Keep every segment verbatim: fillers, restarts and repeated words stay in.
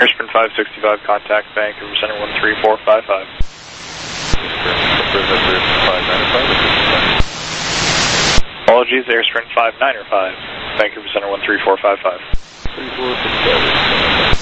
Airsprint five sixty-five, contact Vancouver Center one three four five five. Apologies, Airsprint five niner five, Vancouver Center one three four five five. three four six five.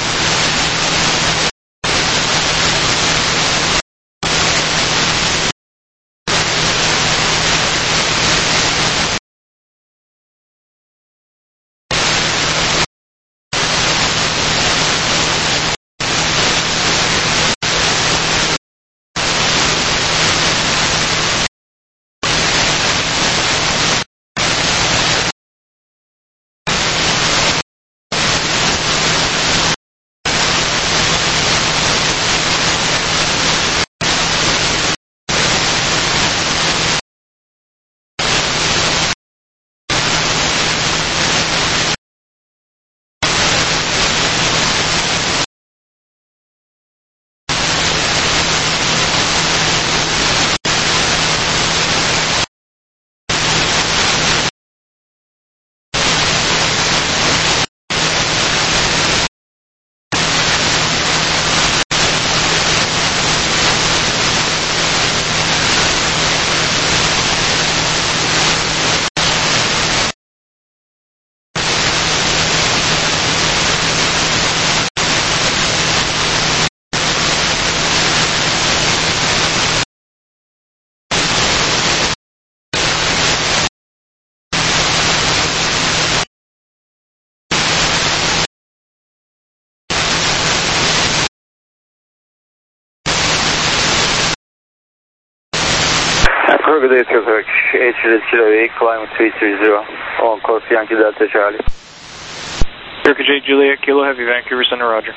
Good day, Quebec, H Kilo eight, climb three three zero, on course Yankee Delta Charlie. Turkish eight Juliet Kilo Heavy, Vancouver Center, roger.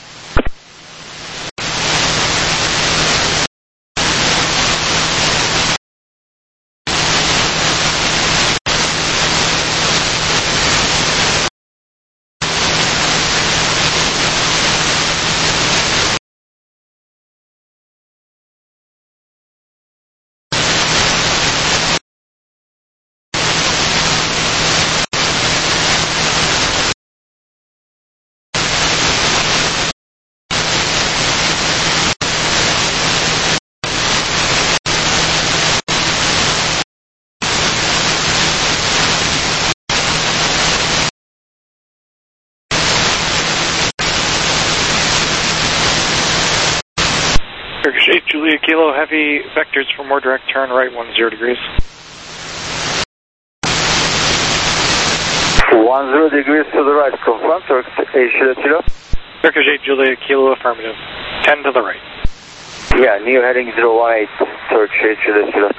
Turkish eight Juliet Kilo Heavy, vectors for more direct turn right one zero degrees. one zero degrees to the right, confirm, Turkish eight Juliet Kilo. Turkish eight Juliet Kilo, affirmative. ten to the right. Yeah, new heading zero one eight, Turkish eight Juliet Kilo.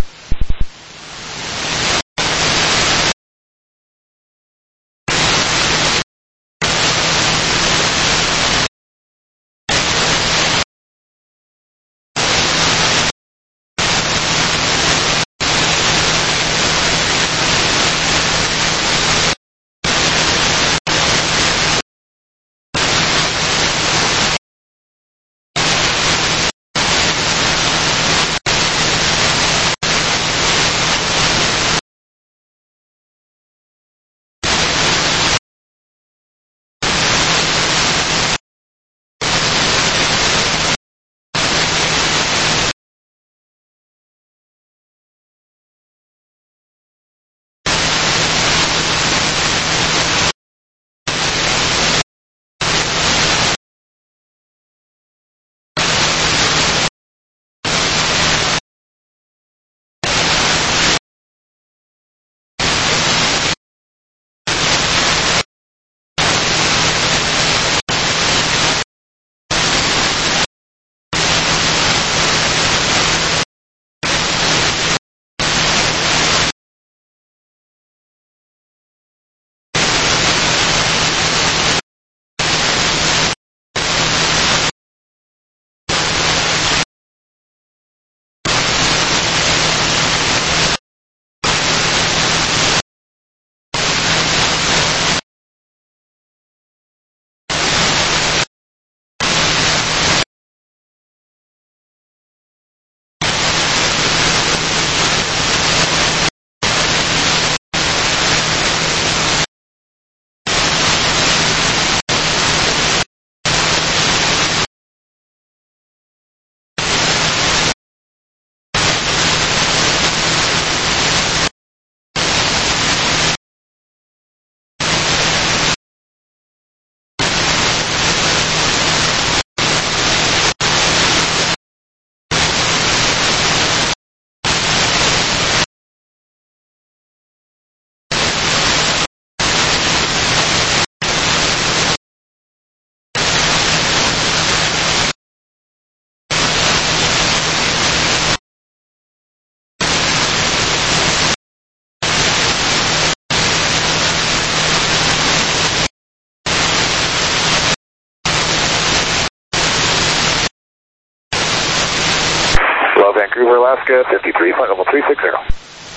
Vancouver, Alaska, fifty-three, flight level three six zero.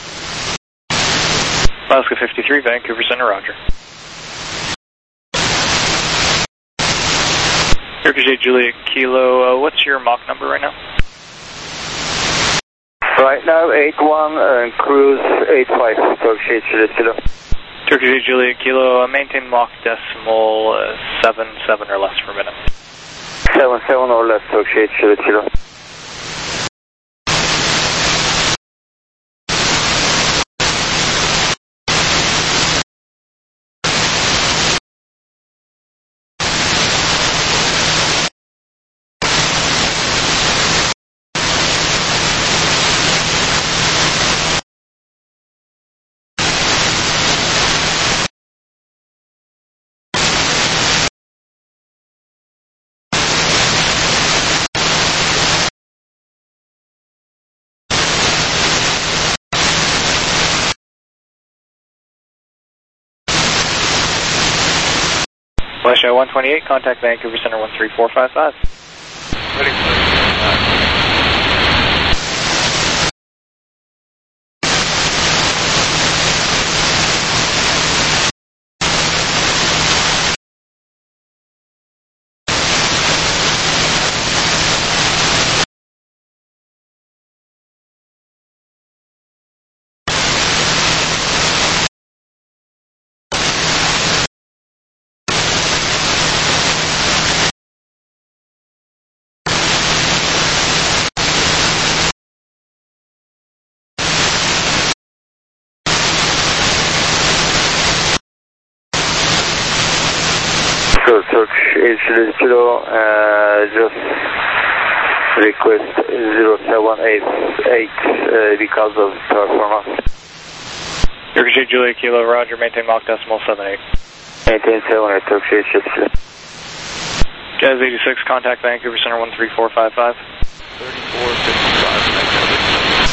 Alaska fifty-three, Vancouver Center, roger. Turkish eight Juliet Kilo, uh, what's your Mach number right now? Right now, eight one, and cruise eight five, Turkish eight Juliet Kilo. Turkish eight Juliet Kilo, uh, maintain Mach decimal uh, seven seven or less per minute. seven seven or less, Turkish eight Juliet Kilo. Flash one twenty-eight, contact Vancouver Center one three four five five. Ready for So, Turkish eight Juliet Kilo, uh, just request zero seven eight eight uh, because of performance. Turkish eight Juliet Kilo, roger, maintain Mach decimal seven eight. Maintain seven eight, Turkish eight Juliet Kilo. Jazz eighty-six, contact Vancouver Center one three four five five. thirty-four fifty-five, Vancouver.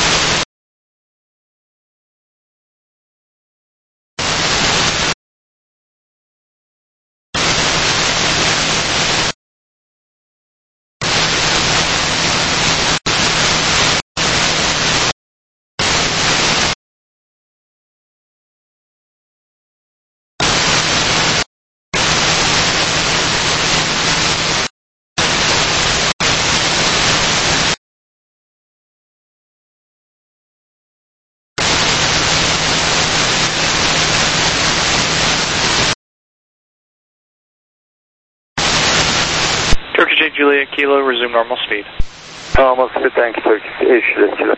Turkish eight Juliet Kilo, resume normal speed. Normal speed, thank you, Turkish eight Juliet Kilo.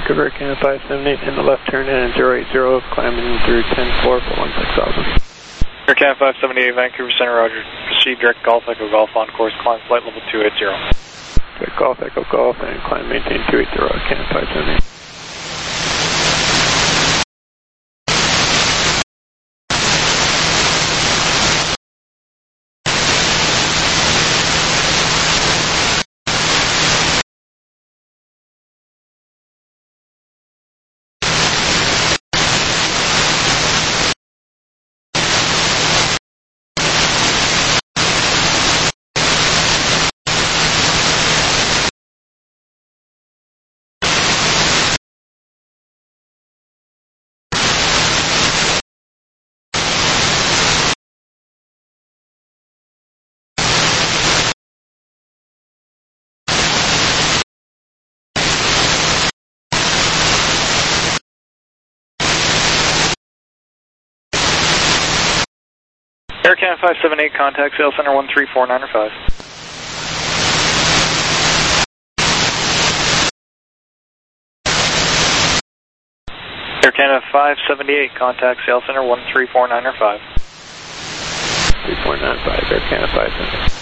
Vancouver, Canada five seven eight, in the left turn and zero eight zero, climbing through ten four for one six thousand. Air Canada five seven eight, Vancouver Center, Roger. Proceed direct Golf Echo Golf on course, climb flight level two eight zero. Direct Golf Echo Golf and climb maintain two eight zero, Canada five seven eight. Air Canada five seven eight, contact Sales Center one three four nine five. Air Canada five seventy-eight, contact Sales Center one three four nine five. three four nine five, Air Canada five seven eight.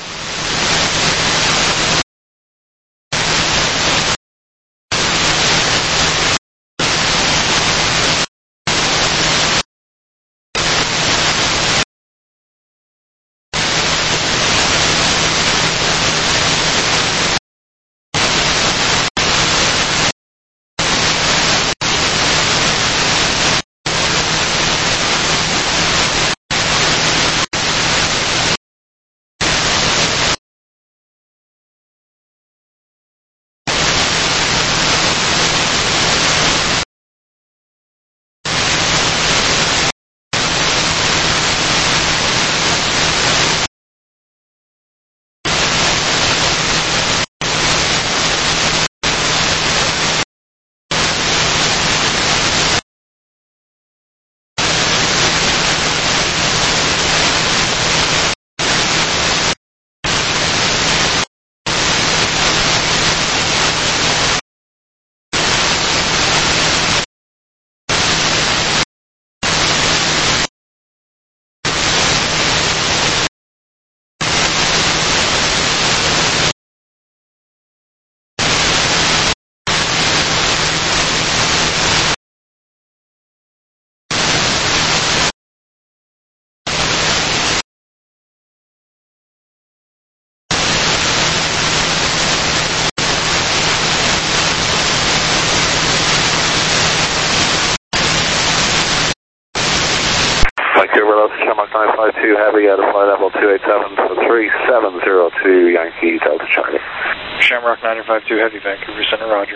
nine five two Heavy at a flight level two eight seven for three seven zero two Yankee Delta Charlie. Shamrock nine five two Heavy, Vancouver Center, Roger.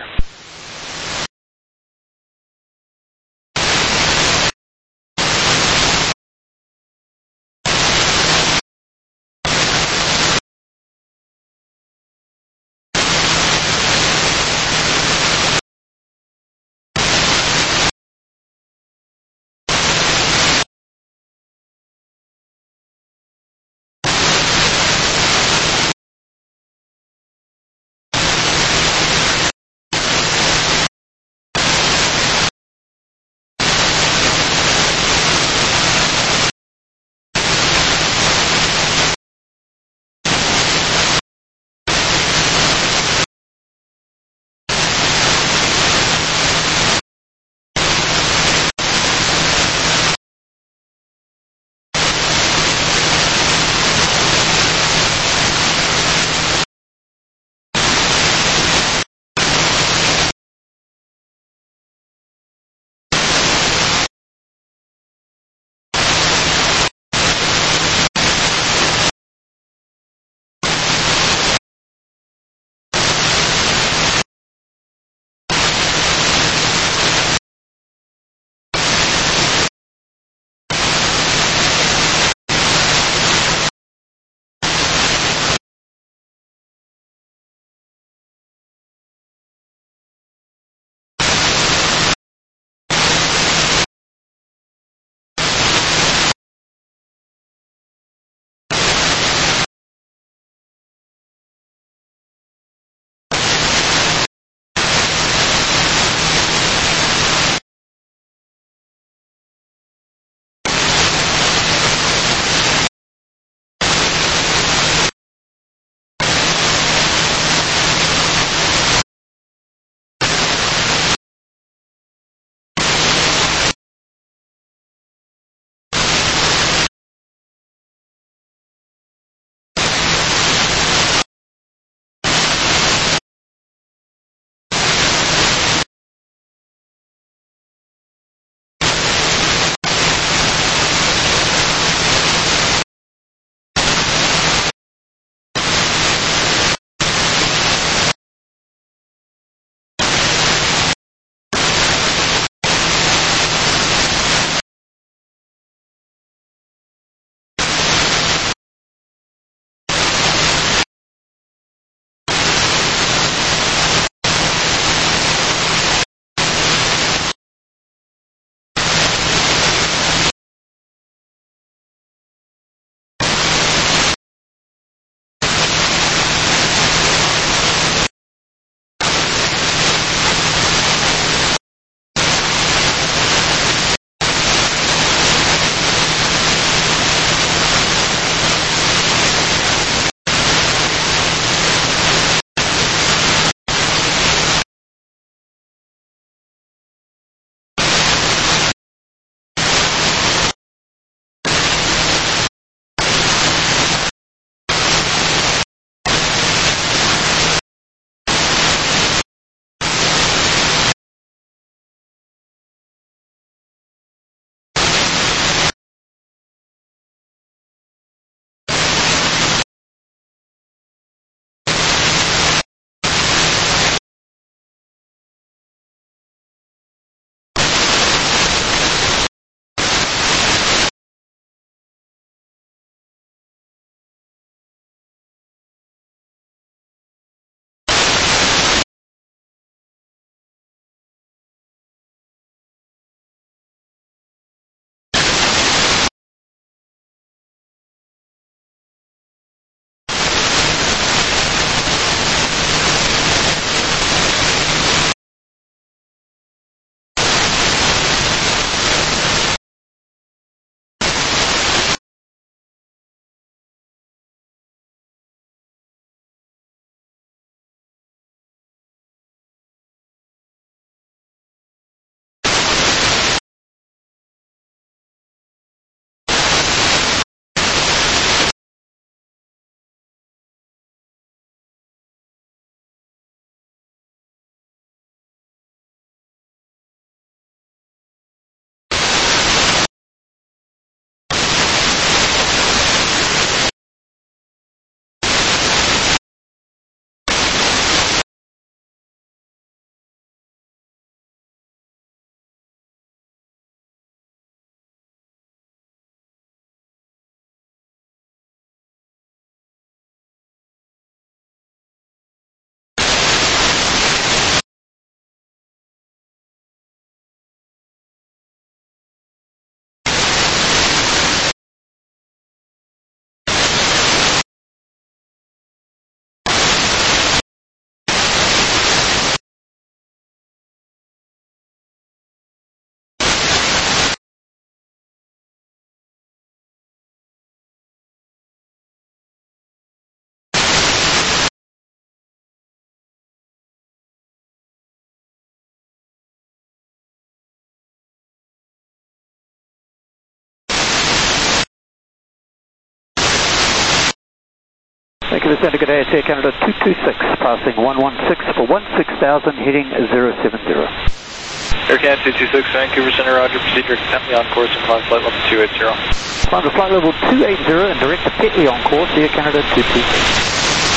Vancouver Centre, good day, Air Canada two two six, passing one one six for one six thousand, heading zero seven zero. Air Canada two two six, Vancouver Centre, roger, proceed direct to Petley on course and climb flight level two eighty. Climb to flight level two eighty and direct to Petley on course, Air Canada two two six.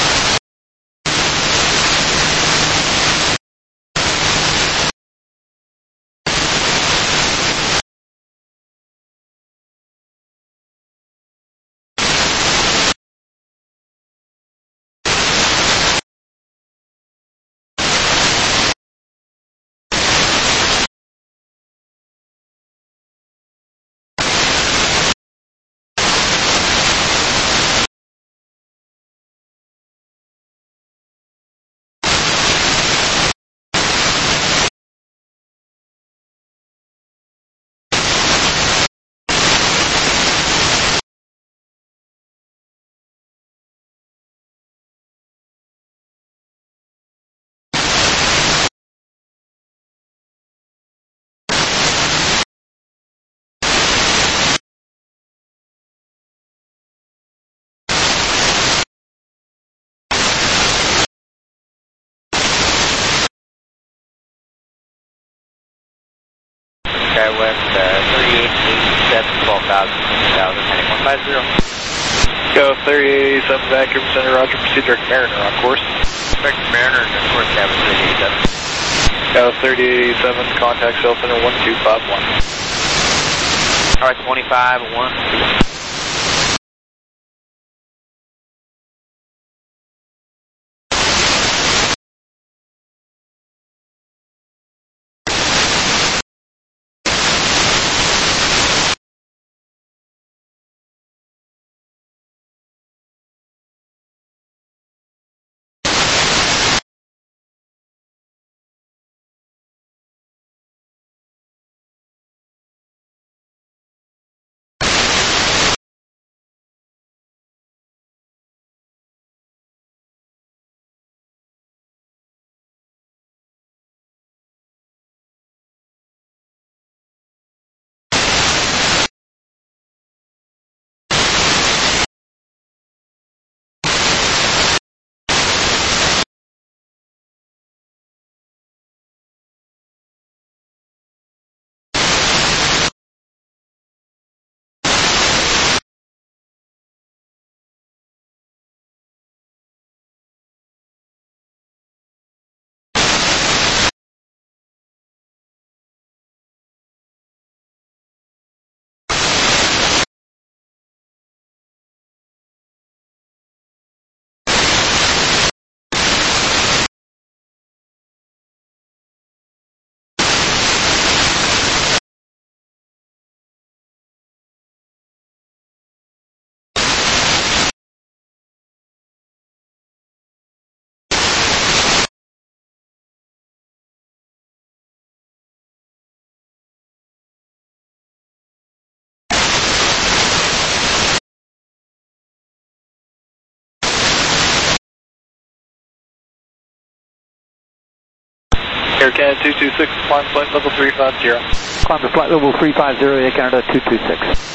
West uh, thirty-eight eighty-seven, twelve thousand, six thousand, heading one five zero. Go thirty-eight eighty-seven, Vancouver Centre, roger, proceed direct Mariner on course. Expect Mariner, of course, cabin thirty-eight eighty-seven. Go thirty-eight eighty-seven, contact Sail Center one two five one. Alright, twenty-five, one, two. Air Canada two two six, climb flight level three five zero. Climb to flight level three five zero, Air Canada two two six.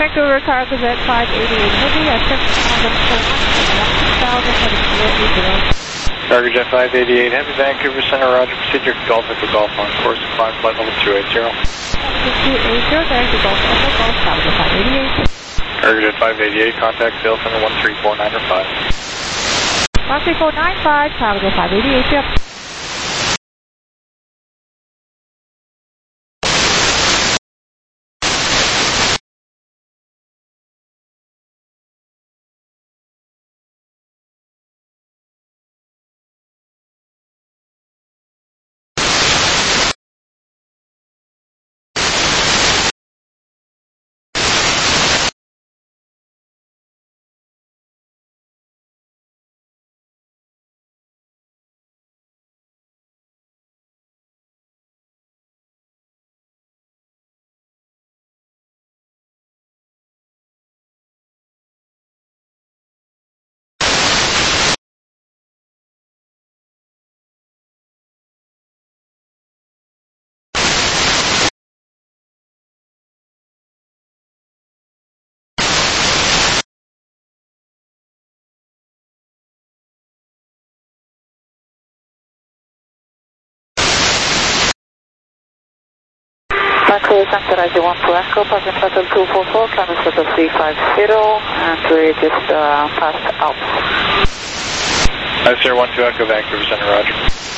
Vancouver, Cargojet five eighty-eight Heavy, I checked on six thousand, heading zero eight zero. Cargojet five eighty-eight Heavy, Vancouver Center, Roger, procedure Golf Echo Golf on course, climb flight level two eighty. two eighty, there's the Golf Echo Golf, Cargojet five eighty-eight. Cargojet five eighty-eight, contact Sail Center one three four nine five. one three four nine five, Cargojet five eighty-eight, yep. Vancouver Center, Roger one two Echo, passing shuttle two four four, climbing shuttle three five zero, and we just uh, passed Alps. I S R one two Echo, Vancouver Center, Roger.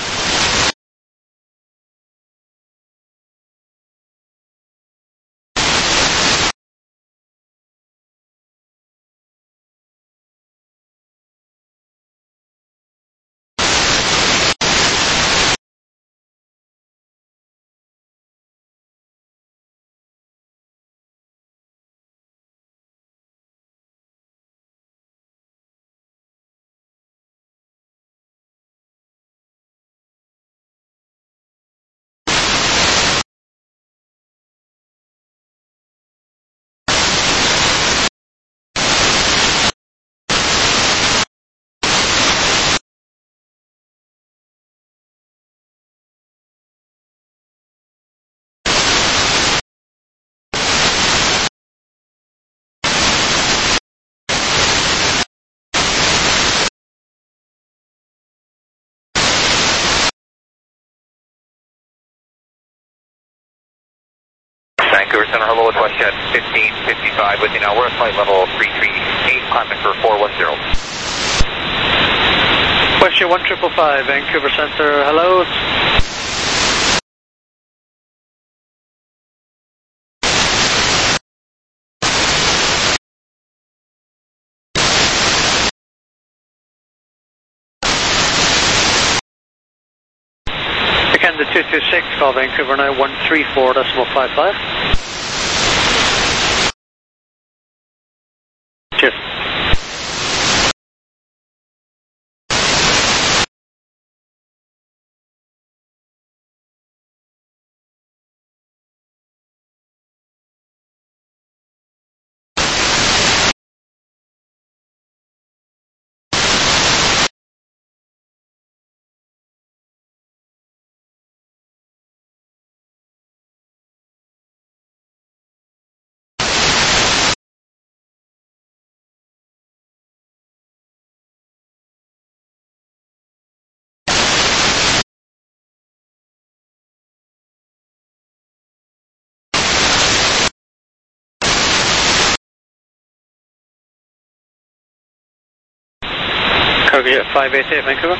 Vancouver Center, hello, it's WestJet fifteen fifty-five with you now. We're at flight level three three eight, climbing for four one zero. WestJet one triple five, Vancouver Center, hello. Again, the two two six, call Vancouver now one three four decimal five five. Cheers. Cargojet five eighty-eight, Vancouver.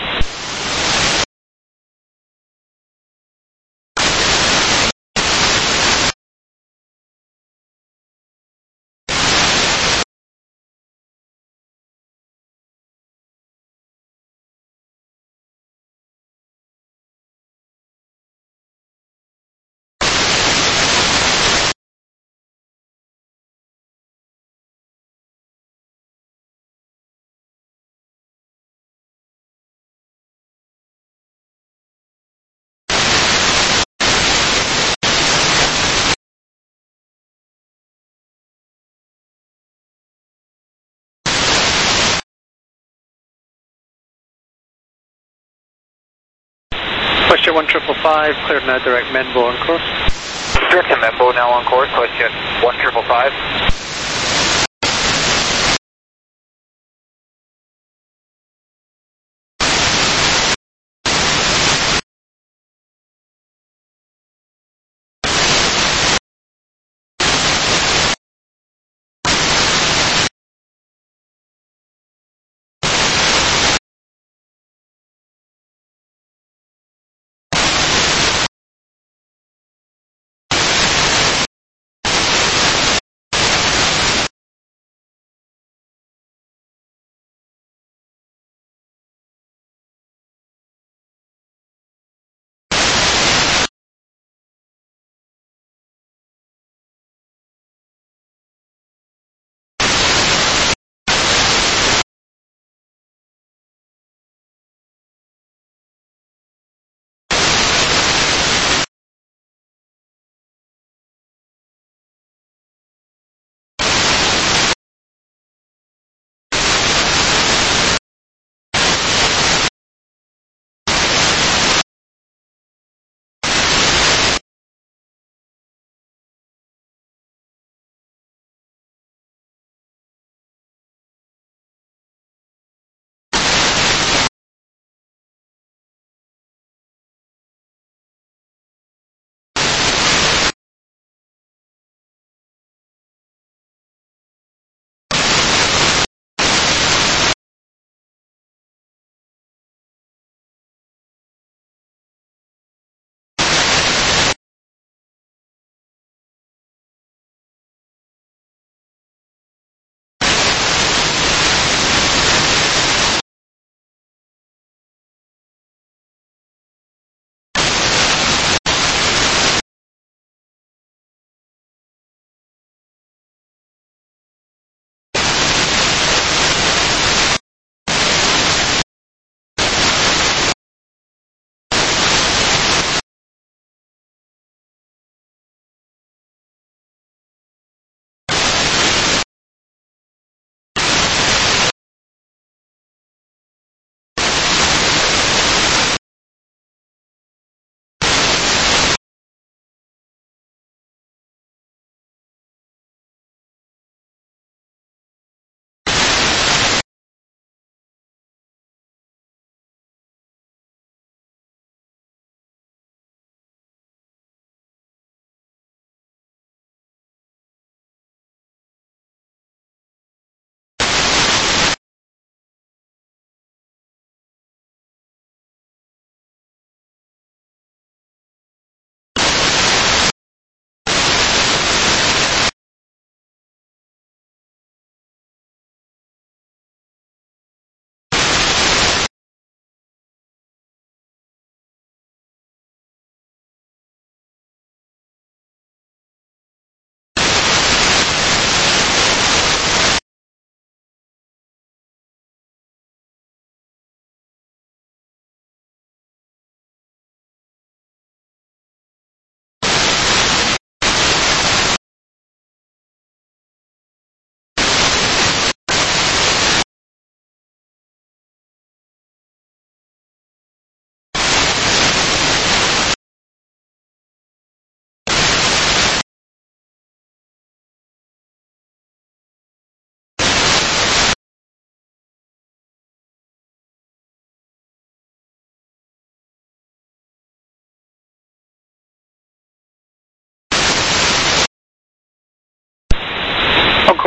WestJet one triple five, cleared now, direct Menbo on course. Direct to Menbo now on course, WestJet one triple five.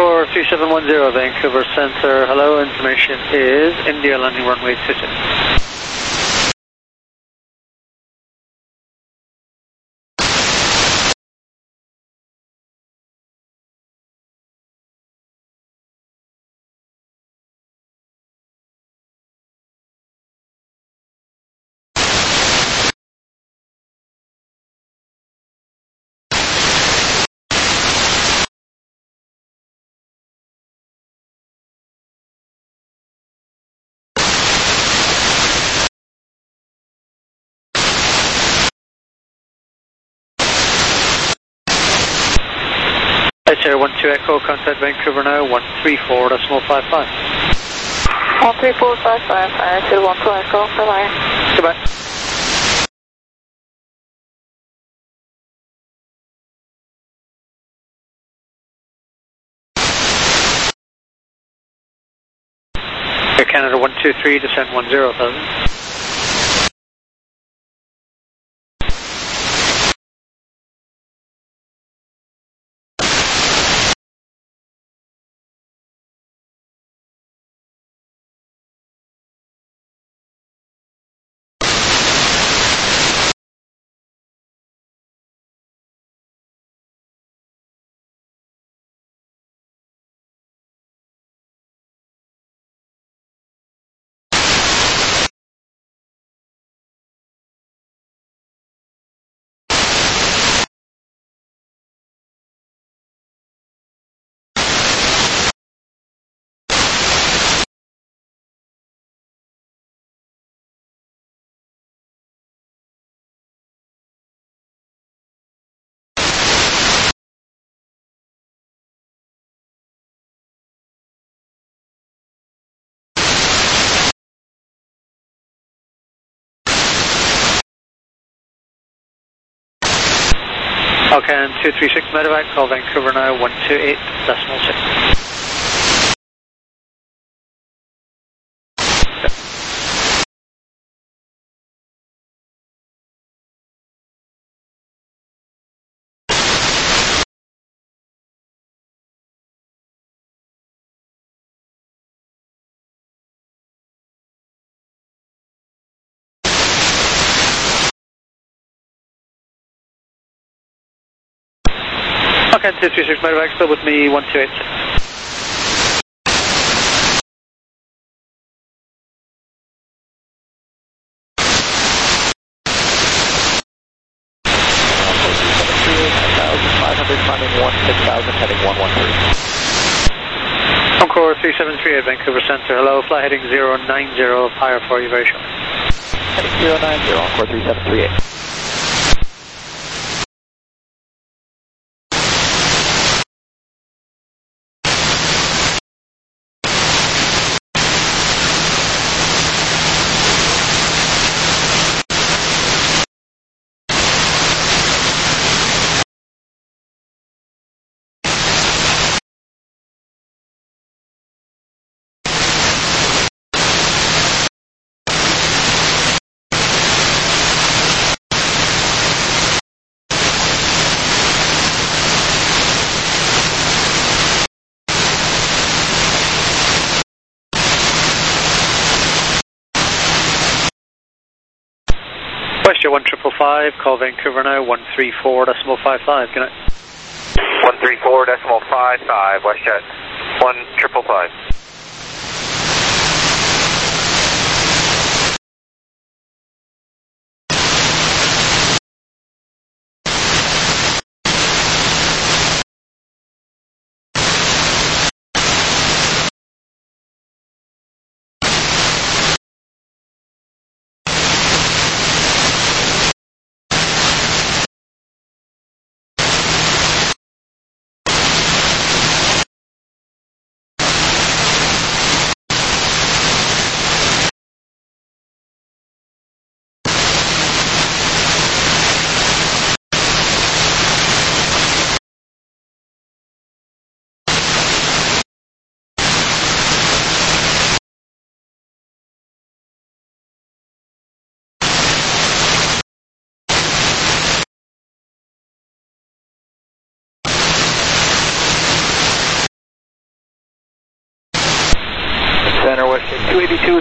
Encore three seven one zero, Vancouver Center. Hello, information is India landing runway two two. Sierra one two Echo, contact Vancouver now, one three four decimal five five. one three four five five, Sierra one two Echo, bye-bye. Goodbye. Air Canada one two three, descend one zero thousand. Okay, and two three six medevac, call Vancouver now, one two eight decimal six. Okay, two three six medevac, still with me, one two eight six. Encore three seven three at Vancouver Center. Hello, fly heading zero nine zero, higher for you very shortly. Heading zero nine zero, Encore three seven three eight. Question one triple five, call Vancouver now, one three four decimal five five, good night. one three four decimal five five, WestJet, one triple five.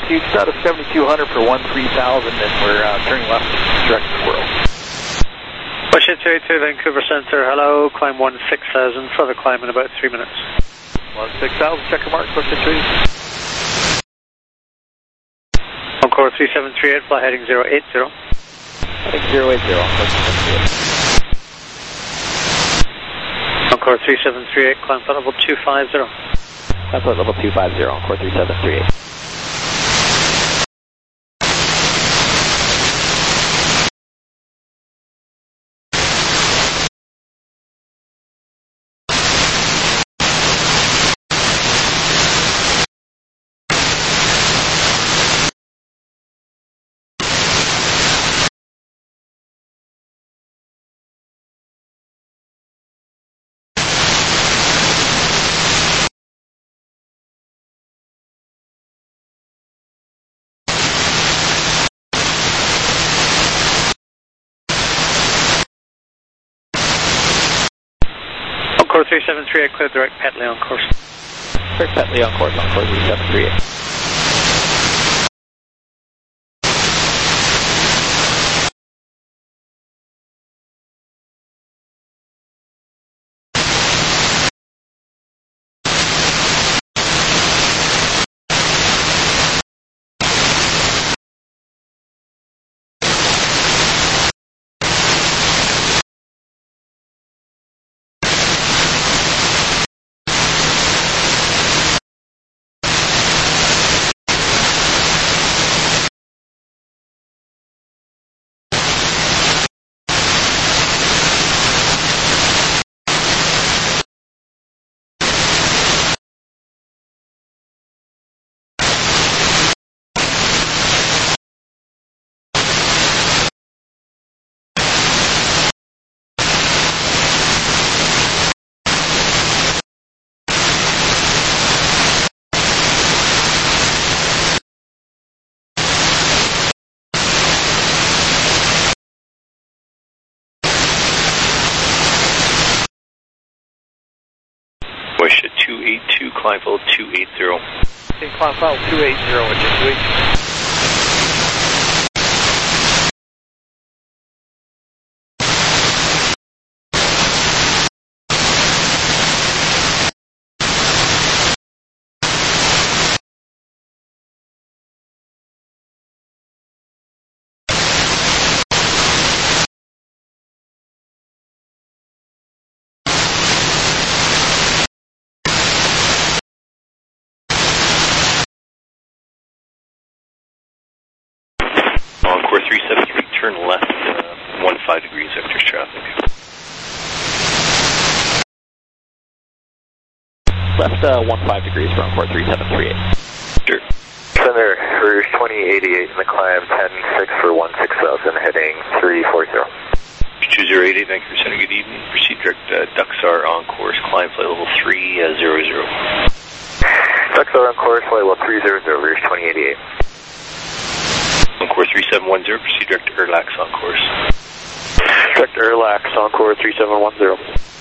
altitude, just out of seventy-two hundred for one three thousand, and we're uh, turning left direct to the world. Bushhead two eight two, Vancouver Center, hello, climb one six thousand, further climb in about three minutes. one six thousand, checker mark, Bushhead two. Encore three seven three eight, fly heading zero eight zero. Heading zero eight zero, Encore three seven three eight, climb flight level two five zero. Climb flight level two five zero, Encore three seven three eight. Encore three seven three eight, clear direct Petley on course. Direct Petley on course, Encore three seven three eight. Bushhead two eight two, climb level two eight zero. Okay, climb file two eight zero at two eight zero. Encore three seven three, turn left, uh, one five degrees after traffic. Left uh, one five degrees for Encore three seven three eight. Sure. Center, Rouge twenty eighty-eight in the climb, ten six for one six thousand, heading three four zero. two zero eight eight, Vancouver Center, good evening. Proceed direct uh, Duxar on course, climb flight level three zero zero. Duxar on course, flight level three zero zero, Rouge twenty eighty-eight. Encore three seven one zero, proceed direct to Erlax on course. Direct Erlax, Encore three seven one zero.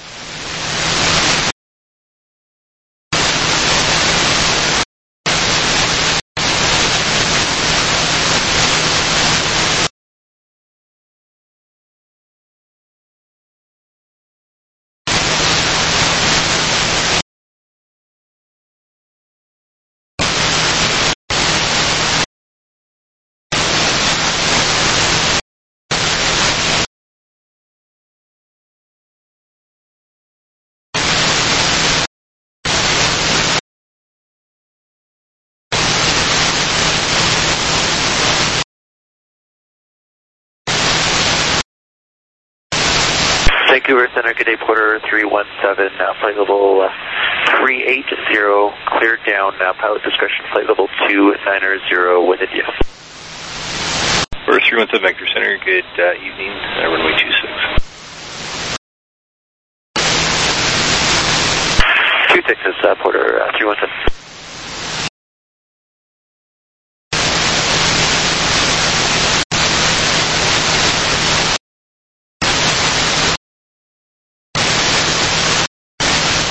Vancouver Center, good day, Porter three one seven, uh, flight level uh, three eight zero, cleared down, uh, pilot discretion, flight level two nine zero with India. For three one seven Vancouver Center, good uh, evening, uh, runway two six. two six is uh, Porter uh, three one seven.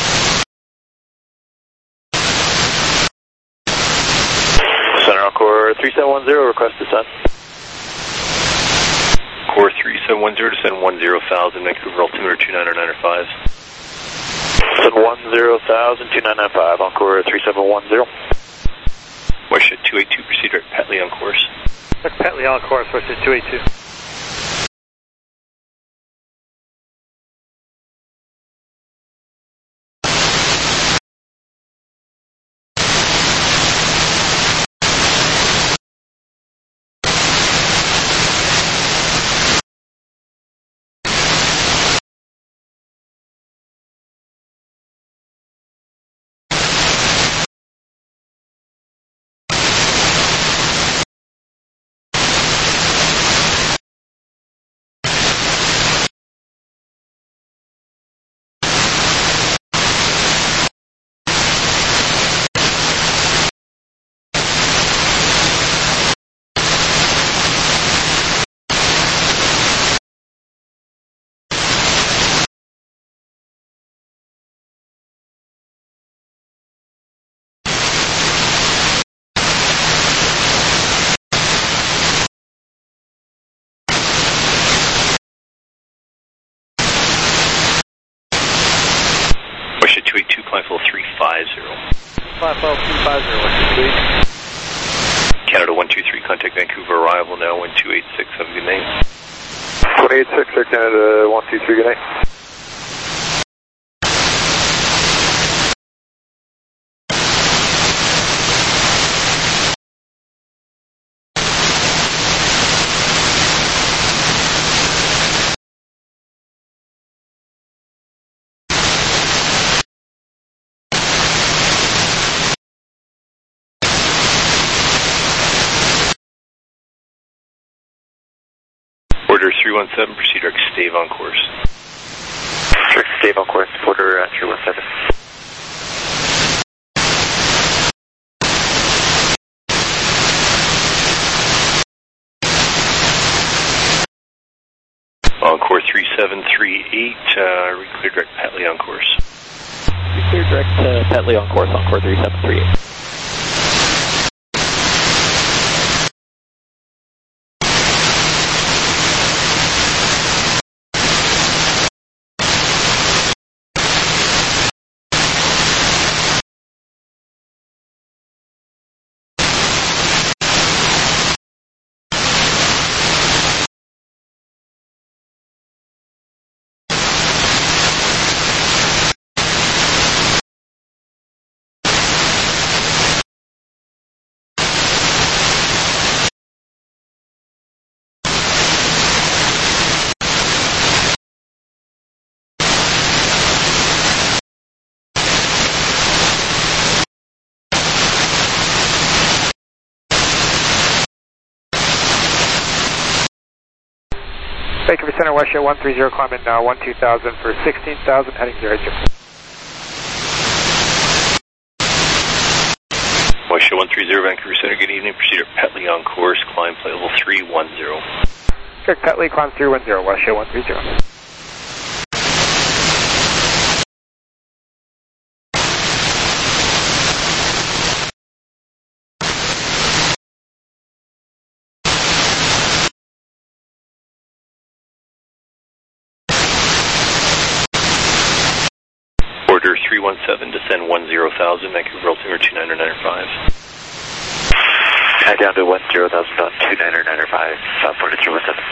Center Encore three seven one zero, request descent. Core three seven one zero, descend one zero thousand, Vancouver altimeter two nine nine five. Descend one zero thousand, two nine nine five, Encore three seven one zero. Westjet two eight two, proceed direct Petley on course. Direct Petley on course, Westjet two eight two. Westjet two eight two, climb level three five zero. Climb level three five zero, Westjet two eight two. Canada one two three, contact Vancouver, arrival now, one two eight six, have a good night. one eight six, Air Canada one two three, good night. Order three one seven, proceed direct stave on course. Direct stave on course, order uh, three one seven. Encore three seven three eight, uh, reclear direct Petley on course. Clear direct to Petley on course, Encore three seven three eight. Vancouver Center, Westjet one three zero, climbing uh, one two thousand for sixteen thousand, heading zero zero. Westjet one three zero, Vancouver Center, good evening, proceed direct Petley on course, climb flight level three one zero. Direct Petley, climb three one zero, Westjet one three zero. Order three one seven, descend one zero thousand, Vancouver altimeter two nine nine five. Head down to one zero thousand, two nine nine five, uh, order three one seven.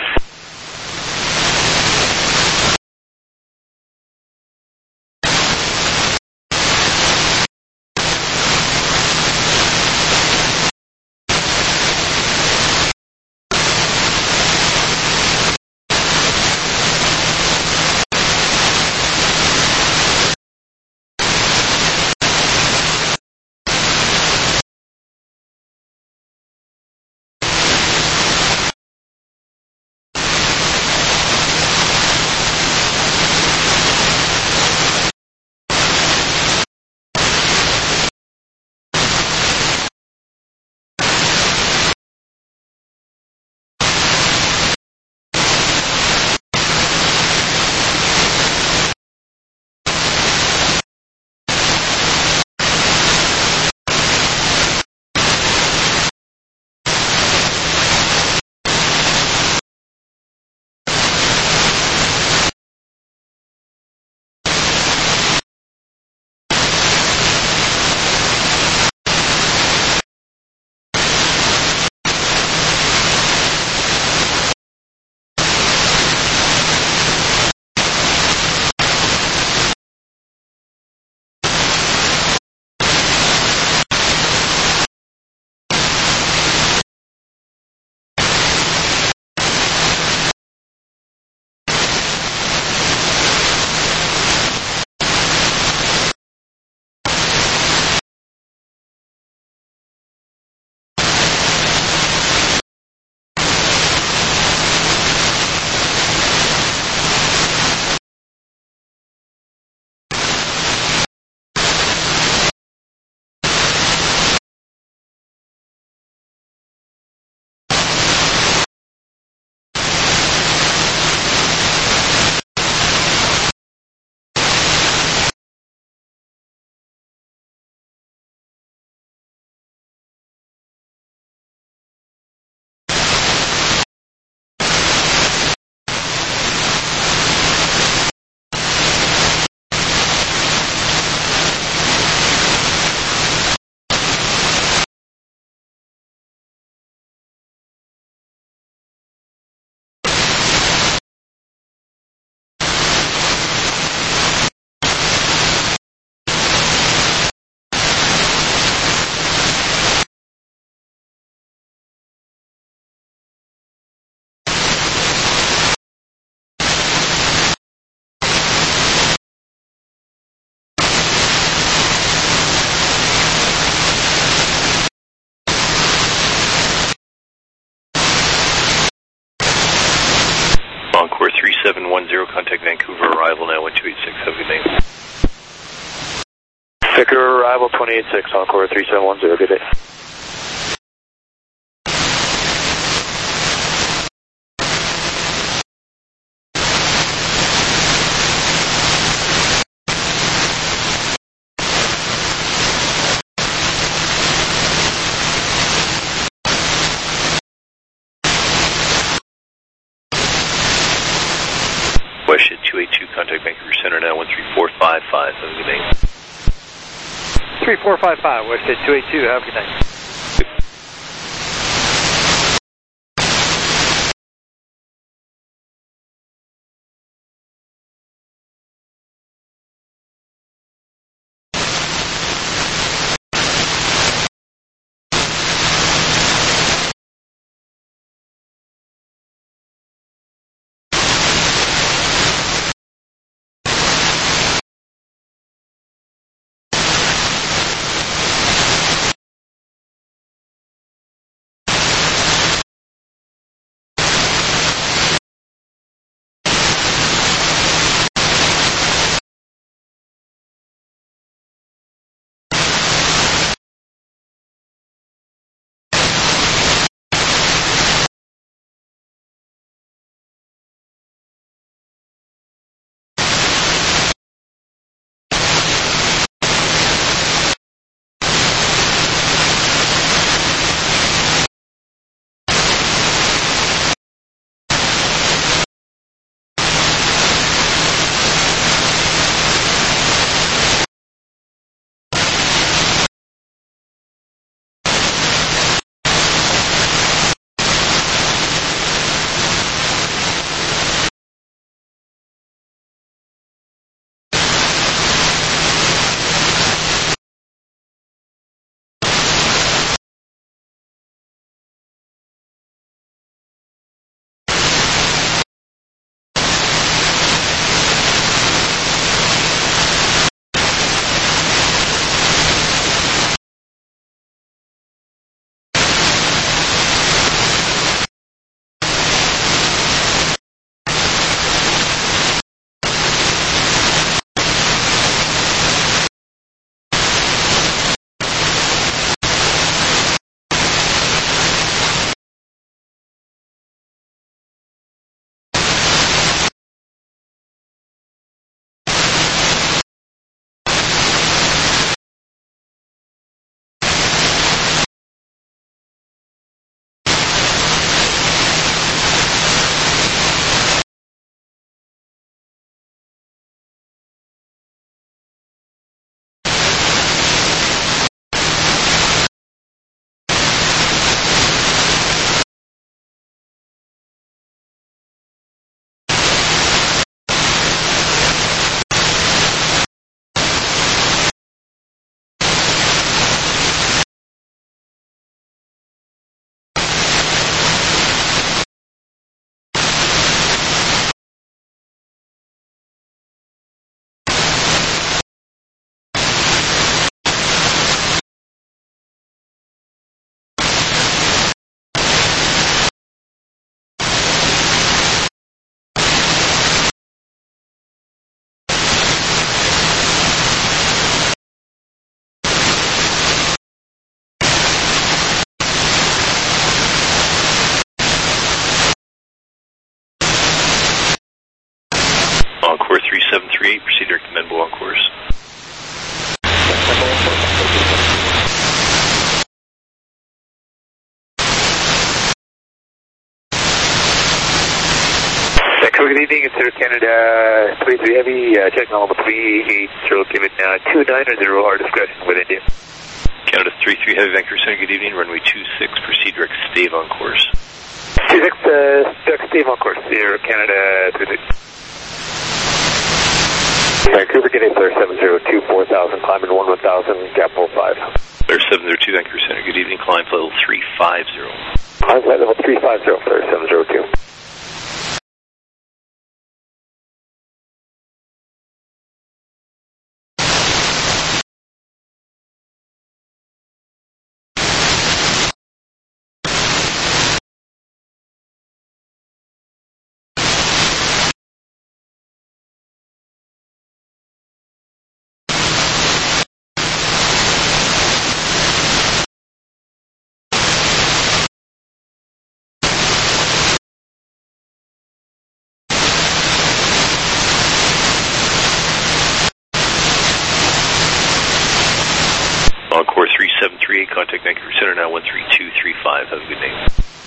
seven one zero, contact Vancouver, arrival now one two eight six, have a good night. Vancouver arrival twenty eight six, Encore three seven one zero, good day. Westjet two eight two, contact Vancouver Center now one three four five five, have a good night. three four five five, Westjet two eight two, have a good night. Encore three seven three eight, proceed direct to Menbo on course. Vancouver, good evening, it's Air Canada three three Heavy, uh, check level three eight zero, give it now two nine zero, our discretion with India. Canada three three Heavy, Vancouver Center, good evening, runway two six, proceed direct Stave on course. two six, uh, direct Stave on course, Air Canada three three. Vancouver, get in Air seven zero two, four thousand, climbing one one thousand, gap four five. Air seven zero two, Vancouver Center, good evening, climb level three five zero. Climb flight level three five zero for Air seven zero two. contact Vancouver Center now, one three two three five. Have a good day.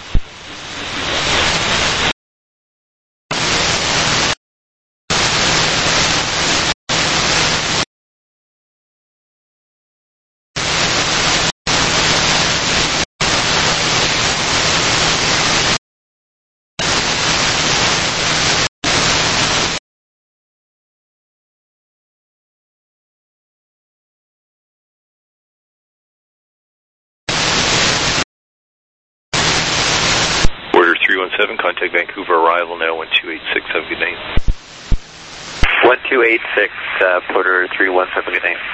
three one seven, contact Vancouver, arrival now, one two eight six, have a good night. one two eight six, uh, Porter three one seven, good night.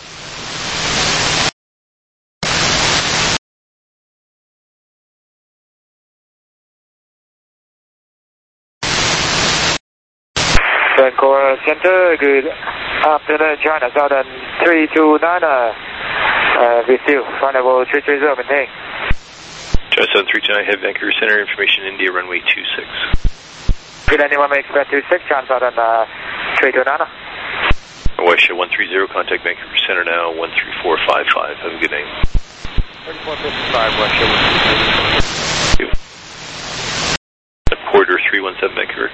Vancouver Center, good afternoon, China Southern three two nine, uh, uh, with you, flight level three three zero, maintain. China Southern three two nine, head Vancouver Center, information India, runway two six. Good, anyone may expect two six, China Southern uh, three two nine. Russia one three zero, contact Vancouver Center now, one three four five five, have a good night. thirty-four fifty-five, Russia one three zero. Porter three one seven, Vancouver.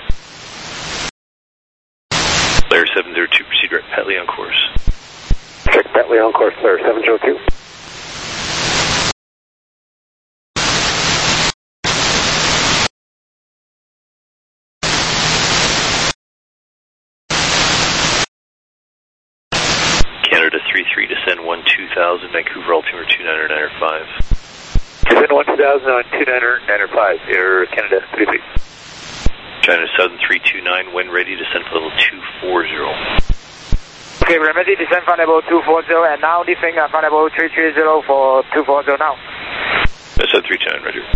Layer seven zero two, proceed direct Petley on course. Check Petley on course, Layer seven zero two. Canada three three, descend one two thousand, Vancouver altimeter two niner niner five. Descend one two thousand on two niner niner five, Air Canada three three. China Southern three two nine, when ready, descend for level two four zero. Okay, remedy, descend flight level two four zero, and now leaving uh, flight level three three zero for two four zero now. China Southern three two nine, roger.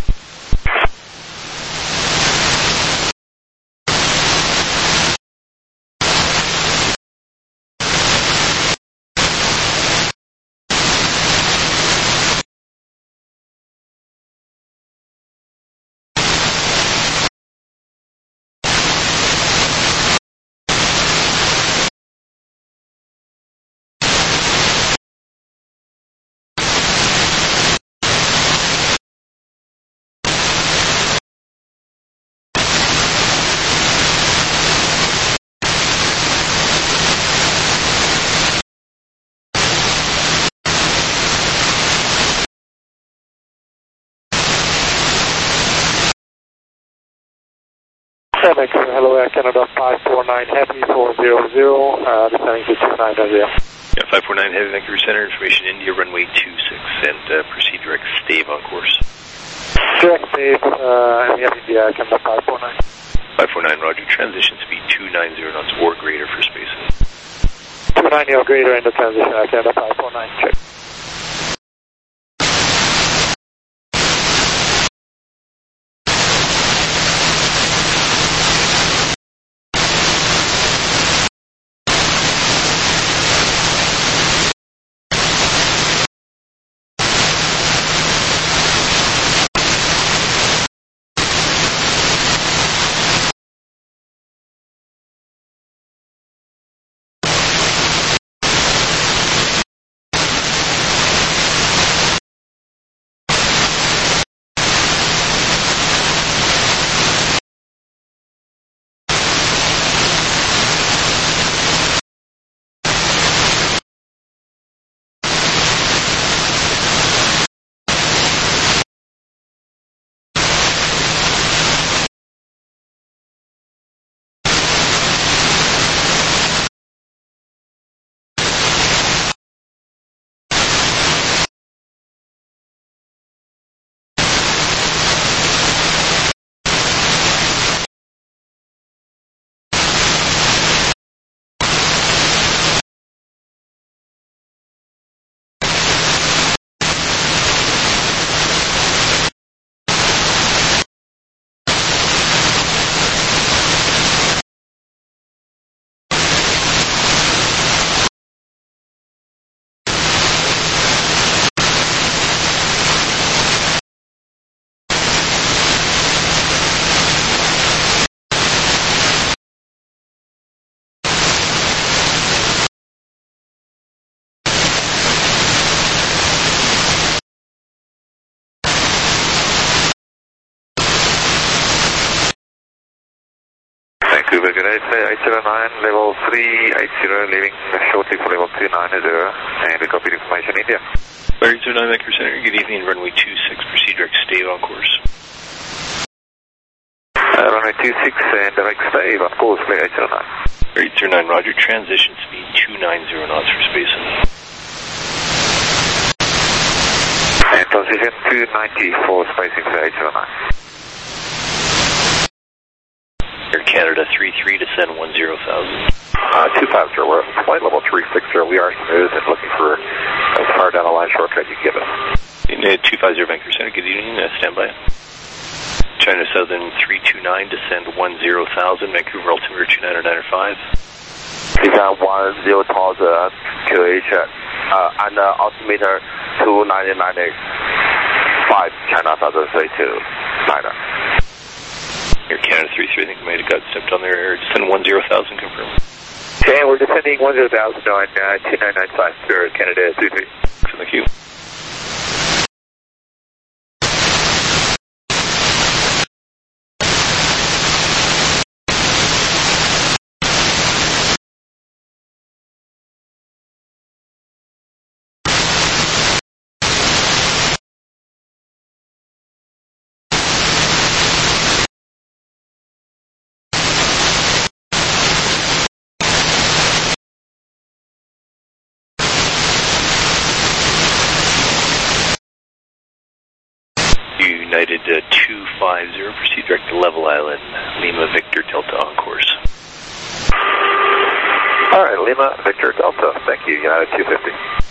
Hello, Air Canada five four nine Heavy four zero zero, uh, descending to two nine zero. Yeah, five four nine Heavy, Vancouver Center, information India, runway two six, and uh, proceed direct stave on course. Direct stave, uh, and we have India, Air Canada five four nine. five four nine, roger, transition speed two nine zero knots or greater for spacing. two ninety or greater in the transition, Air Canada five four nine, check. Vancouver, good day, eight zero nine, level three eighty, leaving shortly for level two nine zero, and we copy the information, India. eight zero nine, Vancouver Center, good evening, runway two six, proceed direct stay on course. Uh, runway two six and direct stay on course, clear eight zero nine. eight zero nine, roger, transition speed two nine zero knots for spacing. And transition two ninety for spacing, clear eight zero nine. Air Canada three three, descend one zero thousand. Uh, two five zero, we're at flight level three six zero. We are smooth and looking for as far down the line shortcut you can give us. In uh, two five zero, Vancouver Center, good evening, uh, stand by. China Southern three two nine, descend one zero thousand, Vancouver altimeter two nine nine five. Descend one zero thousand, Q H, uh, and uh, altimeter two nine nine five, China Southern three two nine. Air Canada three three, I think we might have got stepped on there. Air descend one zero thousand, confirm. Okay, we're descending one zero thousand on uh, two nine nine five, Air Canada three three. Thank you. United uh, two five zero, proceed direct to Level Island, Lima Victor Delta on course. Alright, Lima Victor Delta, thank you, United two fifty.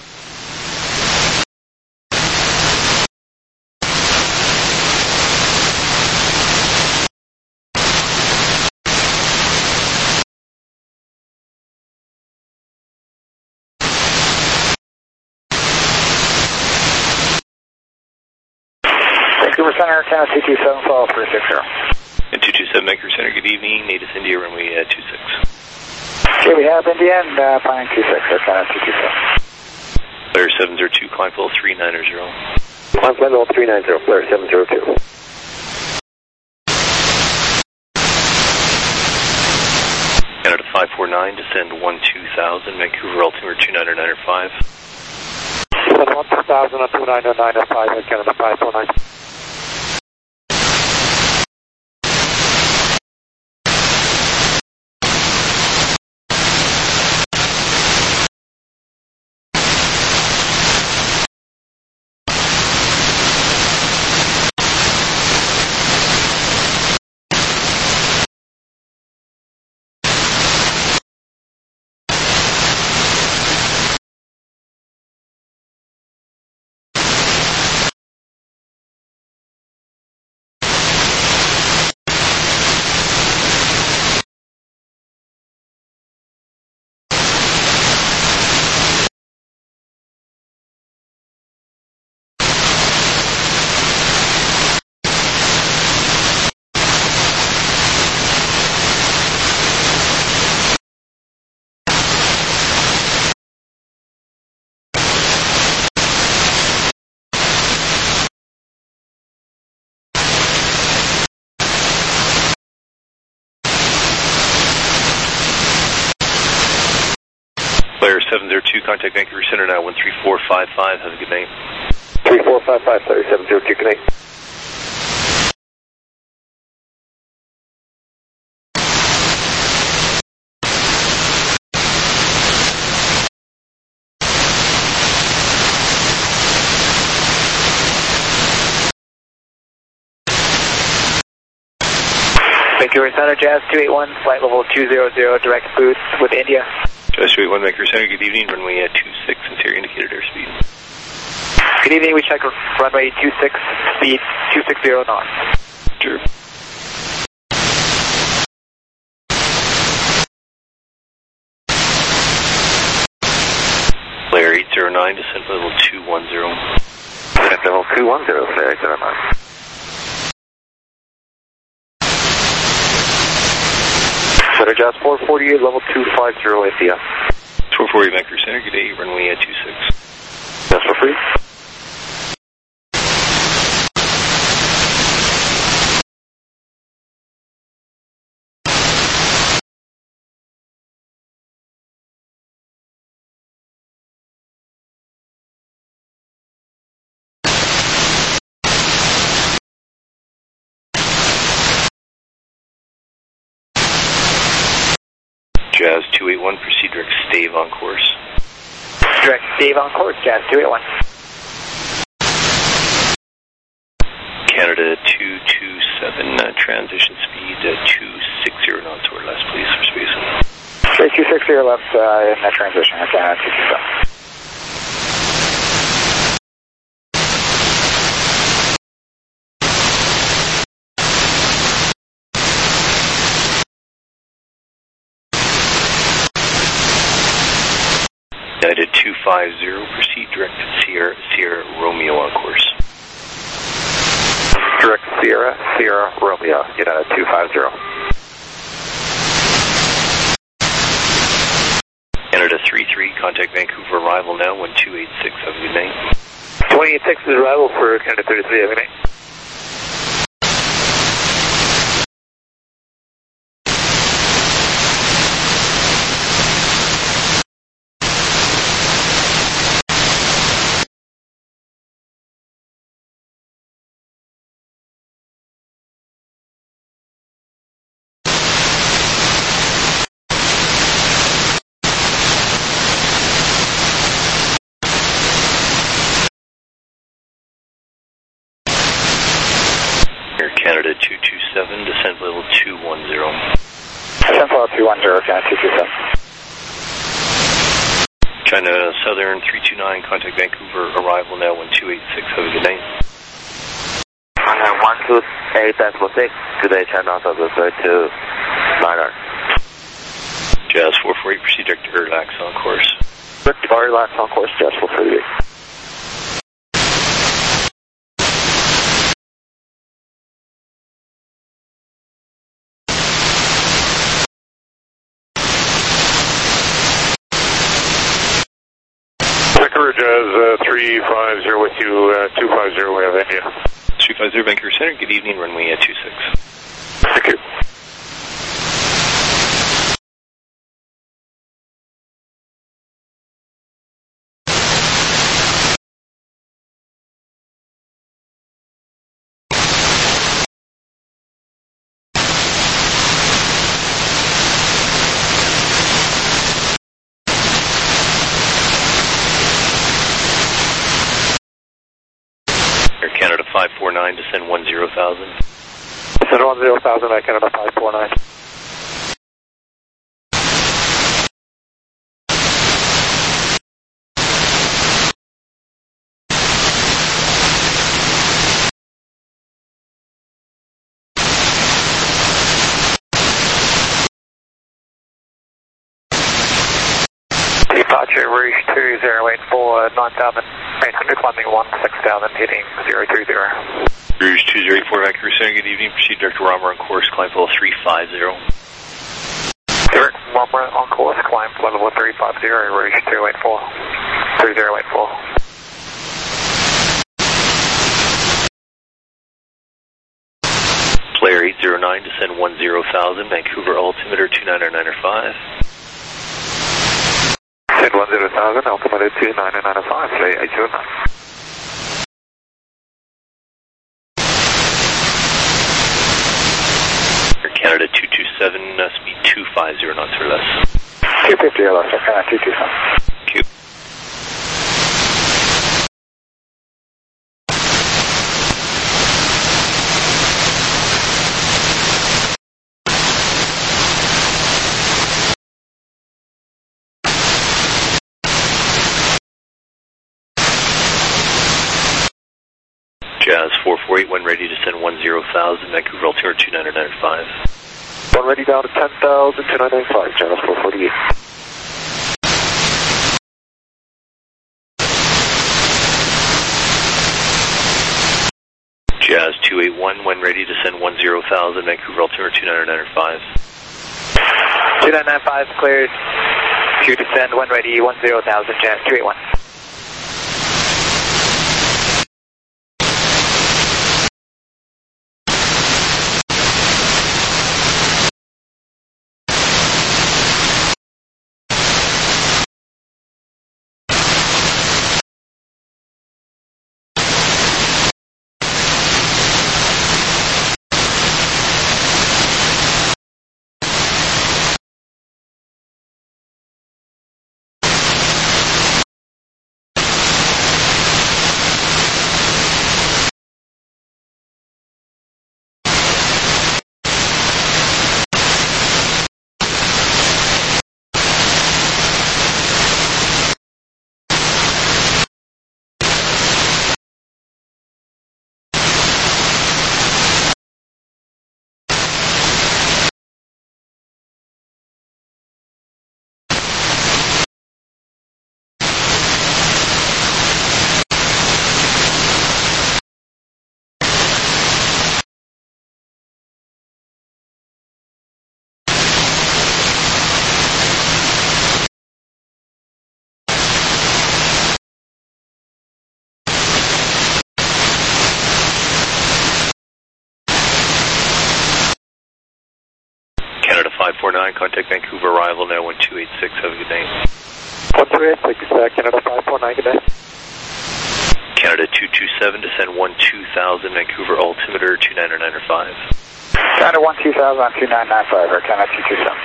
Vancouver Center, Canada two two seven, follow three six zero. And two two seven, Vancouver Center, good evening, Natus India, runway uh, two six. Okay, we have India and uh, flying two six, Air Canada two two seven. Flare seven zero two, climb level three nine zero. Climb flight level three nine zero, flare seven zero two. Canada five four nine, descend one two thousand, Vancouver altimeter two nine nine five. Descend one two thousand on two nine nine five, Air Canada five four nine. Flare seven zero two, contact Vancouver Center now, one three four five five, have a good night. three four five five, Flare seven zero two, good night. Vancouver Center, Jazz two eight one, flight level two zero zero, direct boost with India. Jazz two eight one, Vancouver Center, good evening, runway uh, two six, interior indicated airspeed. Good evening, we check runway two six, speed two sixty knots. Sure. Flare eight zero nine, descent level two one zero. Descent level two one zero, Flare eight zero nine. Center Jazz four forty-eight, level two five zero, India. four forty-eight, Vancouver Center, good day, runway uh, two six. That's for free. Jazz two eight one, proceed direct stave on course. Direct stave on course, Jazz two eight one. Canada two two seven, uh, transition speed uh, two sixty knots or less, please, for spacing. Okay, two sixty or less uh, in that transition, Canada two two seven. United two five zero, proceed direct Sierra, Sierra Romeo on course. Direct Sierra, Sierra Romeo, United two five zero. Canada three three, contact Vancouver arrival now, one two eight six, have a good night. two eight six is arrival for Canada thirty-three, have a good night. Canada two two seven, descent level two one zero. Descent level two one zero, Canada two two seven. China Southern three two nine, contact Vancouver, arrival now one two eight six, have a good night. one two eight decimal six, today China Southern thirty-two niner. Jazz four four eight, proceed direct to relax on course. Direct to relax on course, Jazz four four eight. Jazz uh, three five zero with you, uh, two five zero, we have India. two five zero Vancouver Center, good evening, runway at two six. Thank you. Canada five four nine, descend one zero thousand. Descend one zero thousand, Canada five four nine. Departure, Rouge two zero eight four, nine thousand eight hundred, climbing one six thousand, hitting zero three zero. Rouge two zero eight four, Vancouver Center, good evening, proceed direct to Rommer on course, climb level three five zero. Direct Rommer on course, climb level three five zero, Rouge two eight four, three zero eight four. Player eight zero nine, descend one zero thousand, Vancouver altimeter two nine nine five. Descend one zero thousand, altimeter two nine nine five, play eight zero nine. Canada two two seven, uh, speed two five zero knots or less. two fifty or less, Canada two two seven. Q. Jazz four four eight, when ready to send one zero thousand, Vancouver altimeter two nine nine five. One ready down to ten thousand, two nine nine five, Jazz four forty-eight. Jazz two eight one, when ready to send one zero thousand, Vancouver altimeter two nine nine five. two nine nine five cleared to descend, when ready, one zero thousand, Jazz two eight one. five four nine, contact Vancouver arrival now one two eight six, have a good night. one two eight six, uh, Canada five four nine, good day. Canada two two seven, descend one two thousand, Vancouver altimeter two nine nine five. Canada one two thousand on two nine nine five, or Canada two two seven.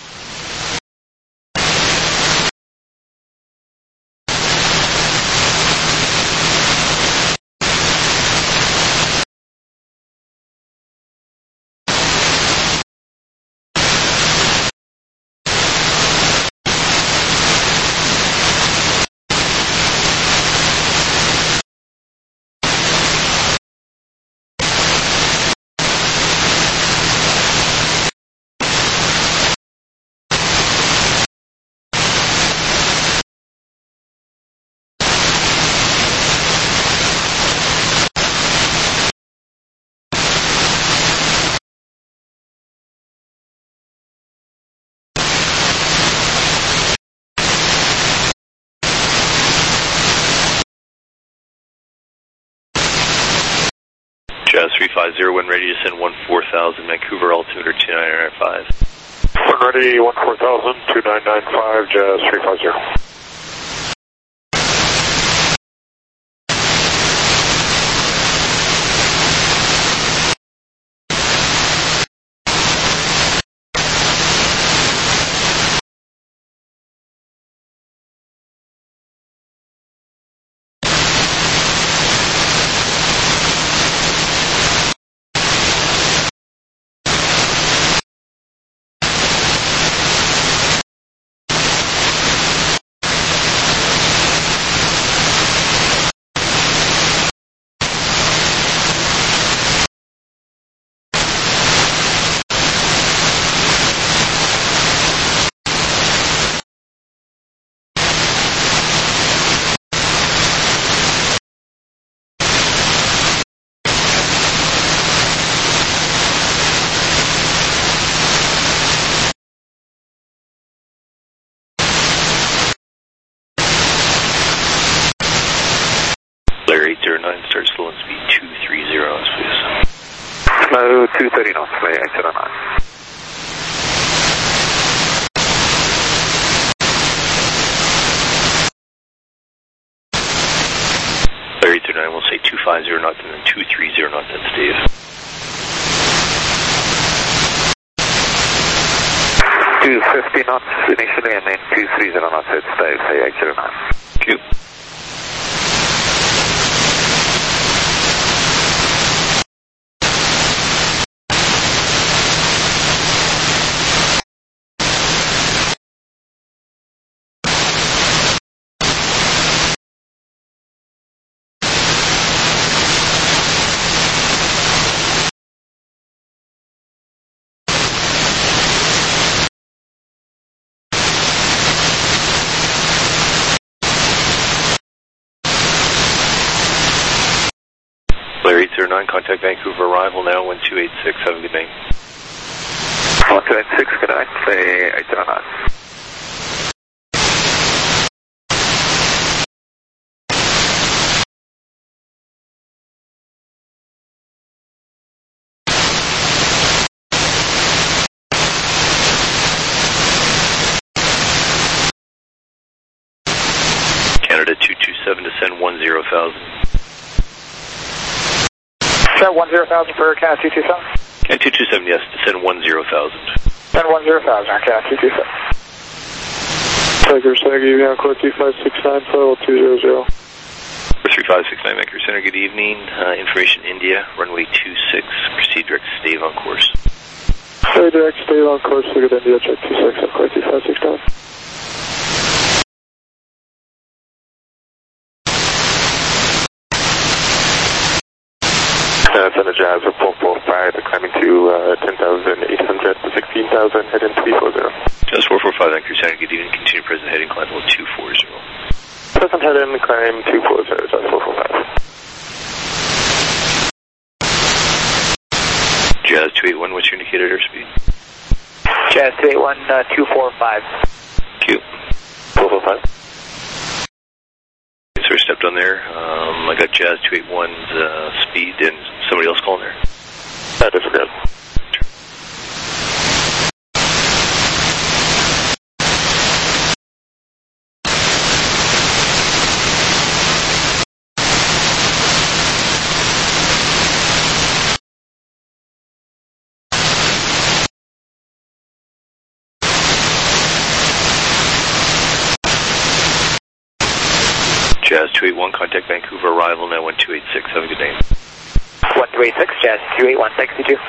Jazz three five zero, when ready to send one four thousand, Vancouver altimeter two nine nine five. When ready, one four thousand, two nine nine five, Jazz three five zero. eight zero nine, start slow and speed two three zero knots, please. Slow two thirty knots, play eight zero nine. eight zero nine, we'll say two five zero knots and then two three zero knots, that's Dave. two fifty knots initially and then two three zero knots, it's Dave, say eight zero nine. Q. eight zero nine, contact Vancouver arrival now one two eight six, have a good night. one two eight six, good night, say eight zero nine. Canada two two seven, descend one zero thousand. Set one zero thousand for Canada two two seven. Canada two two seven, yes, descend one zero thousand. Send one zero thousand on Canada two two seven. Tiger Saggy, Vancouver three five six nine, flight two zero zero. three five six nine, Vancouver Center, good evening. Uh, information India, runway two six, proceed direct stay on course. Stay direct, stay on course, look at India, check two six, Vancouver three five six nine. Uh, Center Jazz for four four five, climbing to uh, ten thousand eight hundred to sixteen thousand, heading three four zero. Jazz four four five, Vancouver Center, good evening. Continue present heading, climb level two four zero. Present heading, climb two four zero, Jazz four four five. Jazz two eight one, what's your indicated airspeed? Jazz two eight one, uh, two four five. Q. four four five. So we stepped on there. Um, I got Jazz two eight one's uh, speed and somebody else calling there. That is good. two eight one, contact Vancouver arrival now one two eight six. Have a good day. one two eight six, Jazz two eight one, taxi two.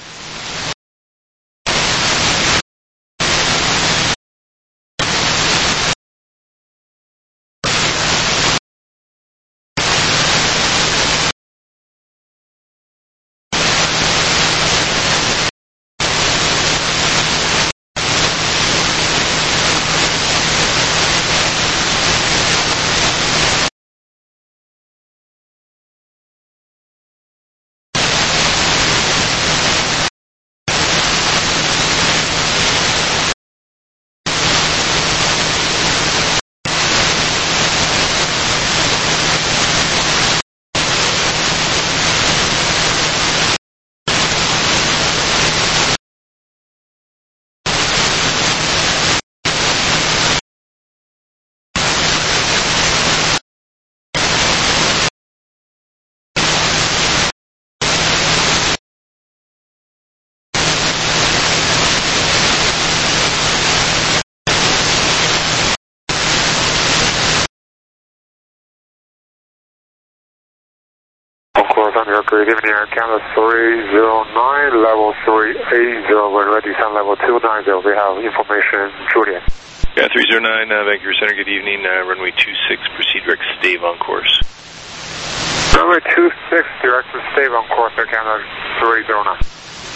On your good evening, Air Canada three zero nine, level three eighty, when ready, descend level two nine zero. We have information, Julian. Yeah, three zero nine, uh, Vancouver Center, good evening, uh, runway two six, proceed direct stave on course. Runway two six, direct to stave on course, Air Canada three zero nine.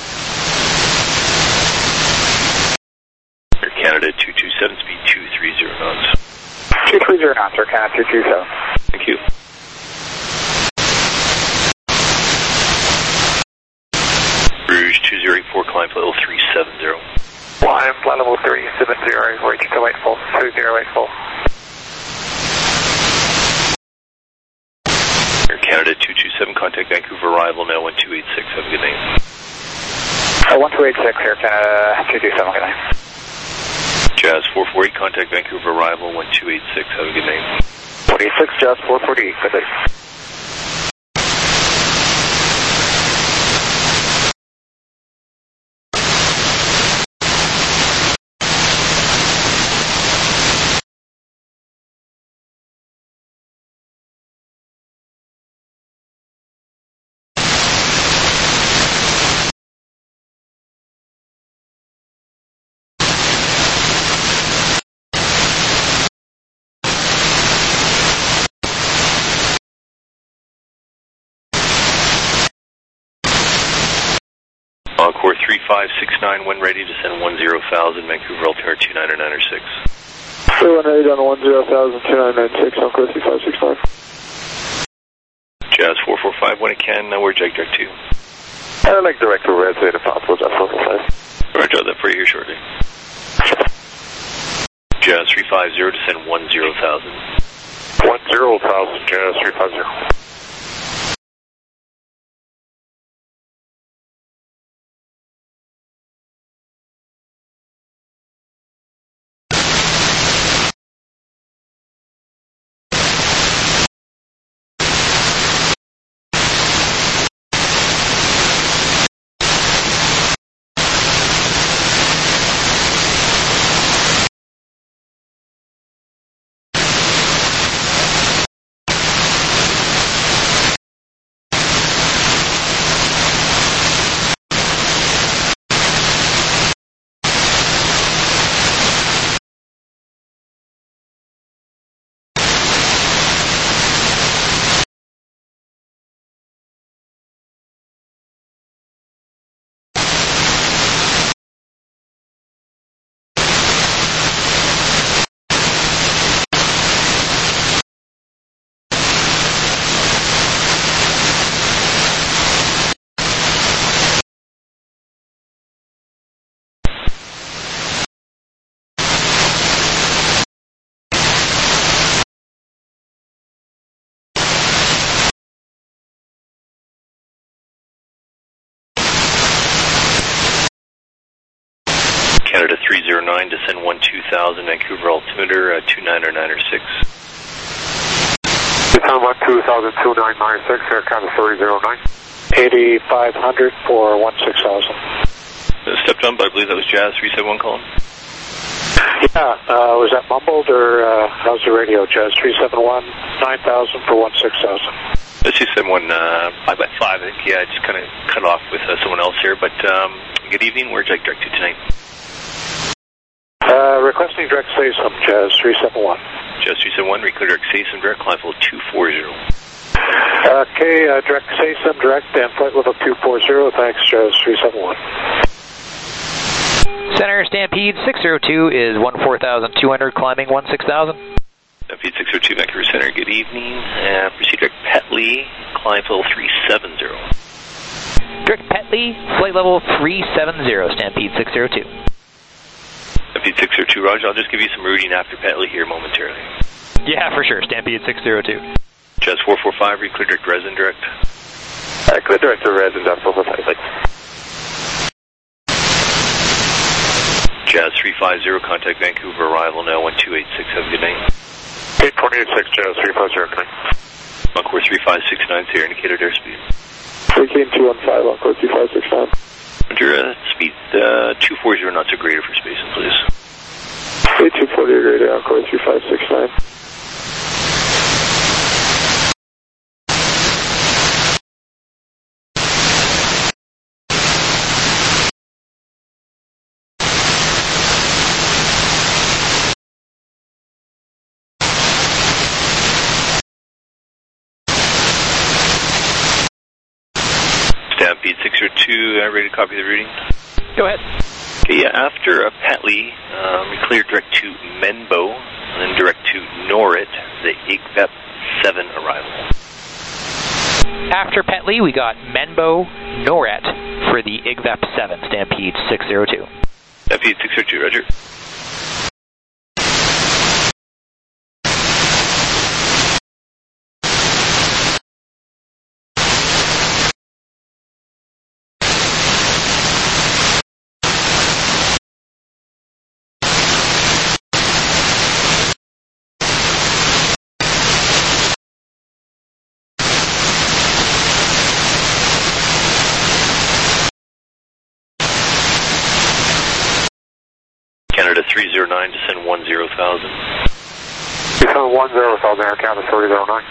Air Canada two two seven, speed two three zero knots. two three zero knots, Air Canada two two seven. Thank you. Rouge two zero eight four, climb level three seven zero. Climb level three seven zero, reach to eight full, two zero eight full. Air Canada two two seven, contact Vancouver arrival now one two eight six. Have a good night. Uh, one two eight six, Air Canada two two seven, good night. Jazz four four eight, contact Vancouver arrival one two eight six. Have a good night. forty-six, Jazz four forty-eight, good night. Encore three five six nine, when ready to send one zero thousand, Vancouver Altimeter two nine nine six. three one eight on one zero thousand, two nine nine six, Encore three five six nine. Jazz four four five, when it can, now we're Jag Direct two. I'd like direct to red, say the possible, Jazz four four five. Roger that for you here shortly. Jazz three five zero to send one zero thousand. one zero thousand, Jazz three five zero. Canada three zero nine, descend one two thousand, Vancouver altimeter uh, two nine nine six. Descend one two thousand, two nine nine six, Air Canada three zero nine. eighty-five hundred for one six thousand. Uh, stepped on, but I believe that was Jazz three seven one calling. Yeah, uh, was that mumbled or uh, how's the radio, Jazz? three seven one, nine thousand for one six thousand. Let's just send one uh, five by five. I think, yeah, I just kind of cut off with uh, someone else here. But um, good evening. Where'd you like direct to tonight? Uh, requesting direct say some, Jazz three seven one. Jazz three seven one, request direct say some direct, climb level two forty. Okay, uh, direct say some direct and flight level two forty. Thanks, Jazz three seven one. Center Stampede six zero two is one four thousand two hundred, climbing one six thousand. Stampede six zero two, Vancouver Center, good evening. Uh, proceed direct Petley, climb level three seven zero. Direct Petley, flight level three seven zero, Stampede six zero two. Stampede six zero two, Roger. I'll just give you some routing after Petley here momentarily. Yeah, for sure, Stampede six zero two. Jazz four four five, reclear direct resin direct. Uh, clear direct to resin, Jazz four four five, thanks. Jazz three five zero, contact Vancouver, arrival now one two eight six, have a good night. eight two eight six, Jazz three five zero, good night. Encore three five six nine, zero, indicated airspeed. Hurricane two one five, Encore two five six nine. Roger, uh, speed uh, two forty knots or greater for spacing, please. eight two forty or greater, Encore two five six nine. Stampede six zero two, uh, ready to copy the reading? Go ahead. Okay, yeah, after uh, Petley, um, we cleared direct to Menbo, and then direct to Norit, the I G V E P seven arrival. After Petley, we got Menbo, Noret for the I G V E P seven, Stampede six zero two. Stampede six zero two, roger. Canada three zero nine, descend one zero thousand. Descend one zero thousand, Air Canada three zero nine.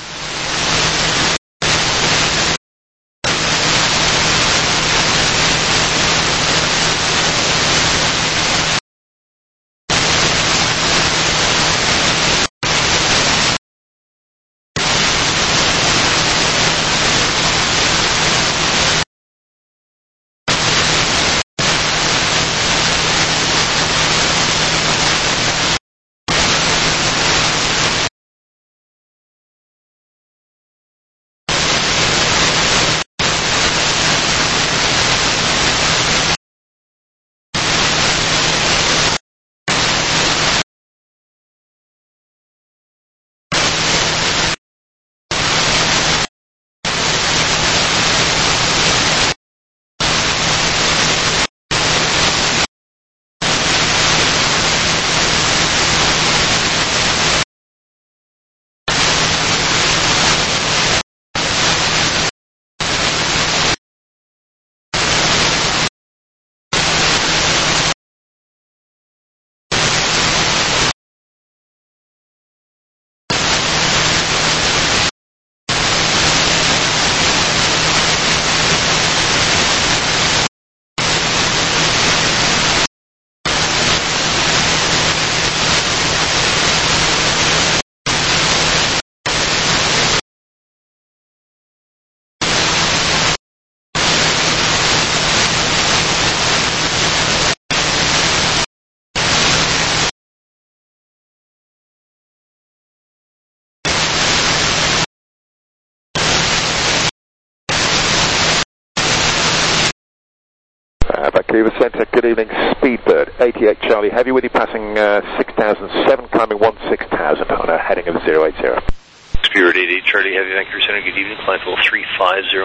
Vancouver Centre, good evening, Speedbird, eighty-eight Charlie, heavy with you passing uh, six thousand seven, climbing one six thousand on a heading of zero eight zero. Speedbird eighty-eight Charlie, heavy Vancouver Centre, good evening, climb level three five zero.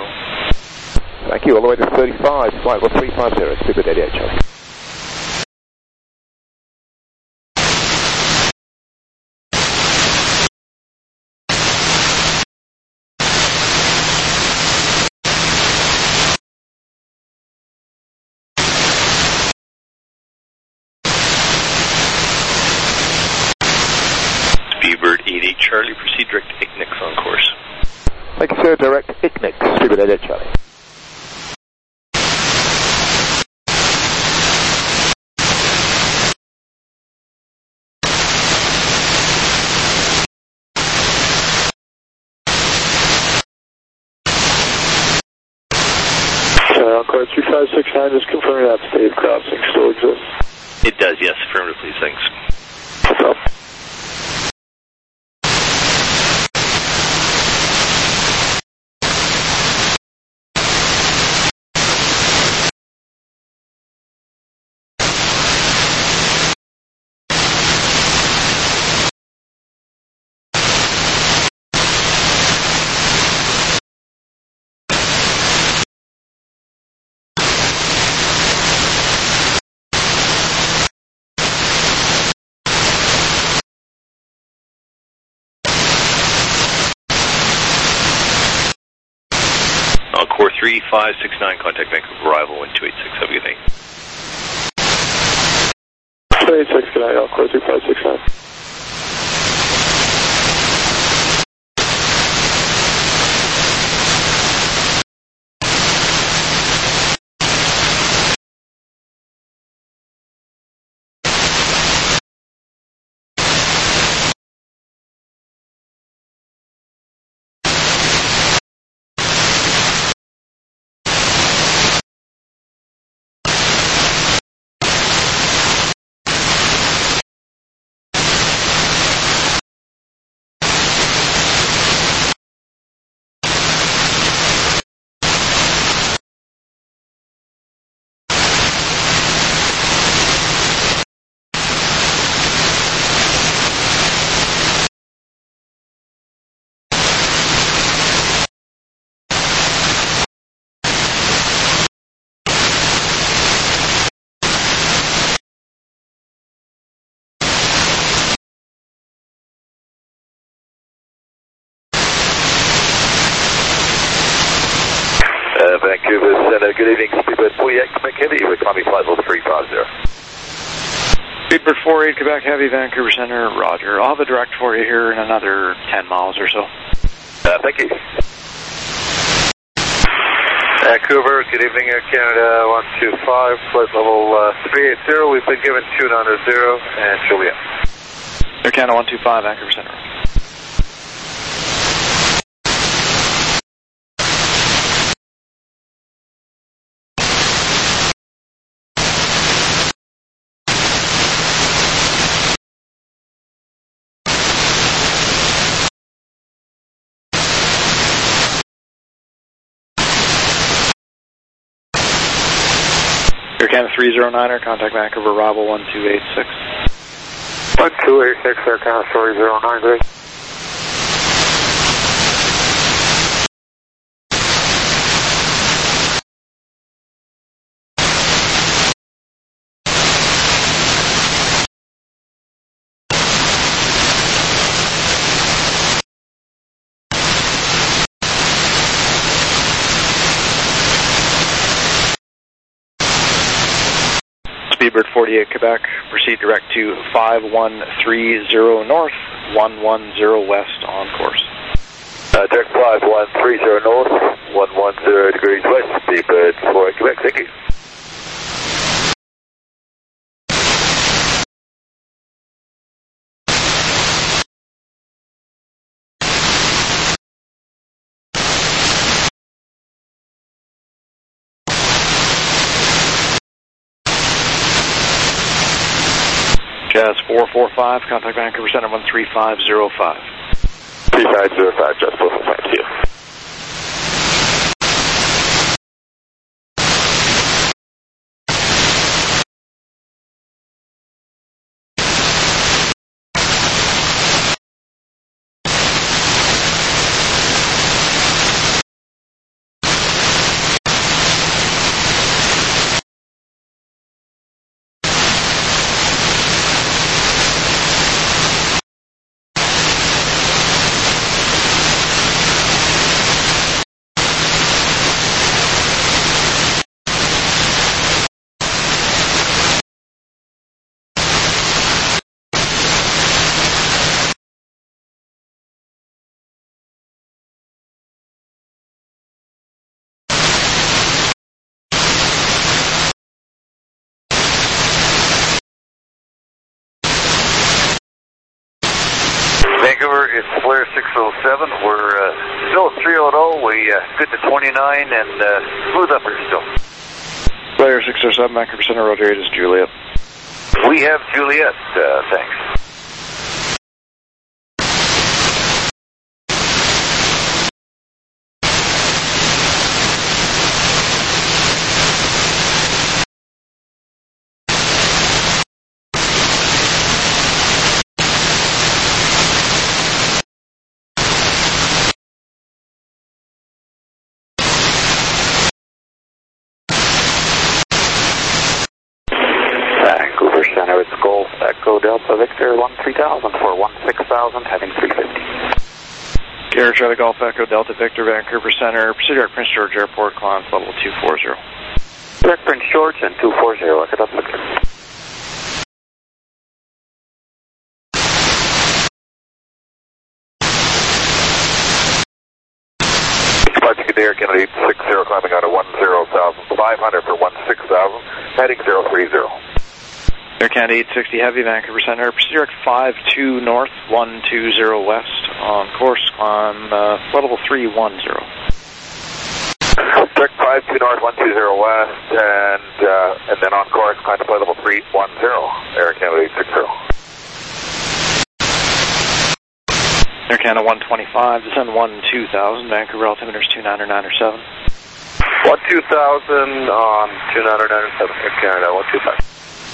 Thank you, all the way to thirty-five, flight level three five zero, Speedbird eighty-eight Charlie. Speedbird eight eight Charlie, proceed direct to Ignix on course. Thank you, sir. Direct Ignix, Speedbird eight eight Charlie. Encore two five six nine, just confirming that state crossing still exists. It does, yes. Affirmative, please. Thanks. What's up? Core three five six nine, contact Vancouver arrival one two eight six. Have a good night. two eight six, good night, Core two five six nine. Uh, Vancouver Center, good evening, Speedbird forty-eight, Quebec Heavy, we're climbing flight level three five zero. Speedbird four eight, Quebec Heavy, Vancouver Center, roger. I'll have a direct for you here in another ten miles or so. Uh, thank you. Vancouver, good evening, Air Canada one two five, flight level uh, three eight zero, we've been given two nine zero, and Juliet. Air Canada one two five, Vancouver Center. Air Canada three zero niner, contact Vancouver, arrival one two eight six. one two eight six, Air Canada three zero nine, great. Speedbird forty-eight, Quebec, proceed direct to five one three zero north, one one zero west on course. Uh, direct five one three zero north, one one zero degrees west, Speedbird forty-eight, Quebec, thank you. Jazz four four five, contact Vancouver Center one three five zero five. three five zero five, Jazz four four five, thank you. Vancouver, it's Flare six oh seven. We're uh, still at three hundred. We uh, good to twenty-nine and uh, smooth upper still. Flare six oh seven, Vancouver Center, Roger eight is Juliet. We have Juliet, uh, thanks. Vancouver Center, it's Golf Echo Delta Victor one three thousand for one six thousand, heading three fifty. Air Charlie Golf Echo Delta Victor, Vancouver Center, proceed at Prince George Airport, climb level two forty. Direct Prince George and two forty, Echo Delta Victor. Departure Air Canada eight six zero, climbing out of one zero thousand five hundred for one six thousand, heading zero three zero. Air Canada eight sixty Heavy, Vancouver Center, proceed direct five two north, one two zero west, on course climb uh, flight level three one zero. Direct five two north, one two zero west, and uh, and then on course climb to flight level three one zero, Air Canada eight sixty. Air Canada one twenty-five, descend one two thousand, Vancouver altimeter is two niner niner seven. one two thousand on two niner niner seven, Air Canada one two five.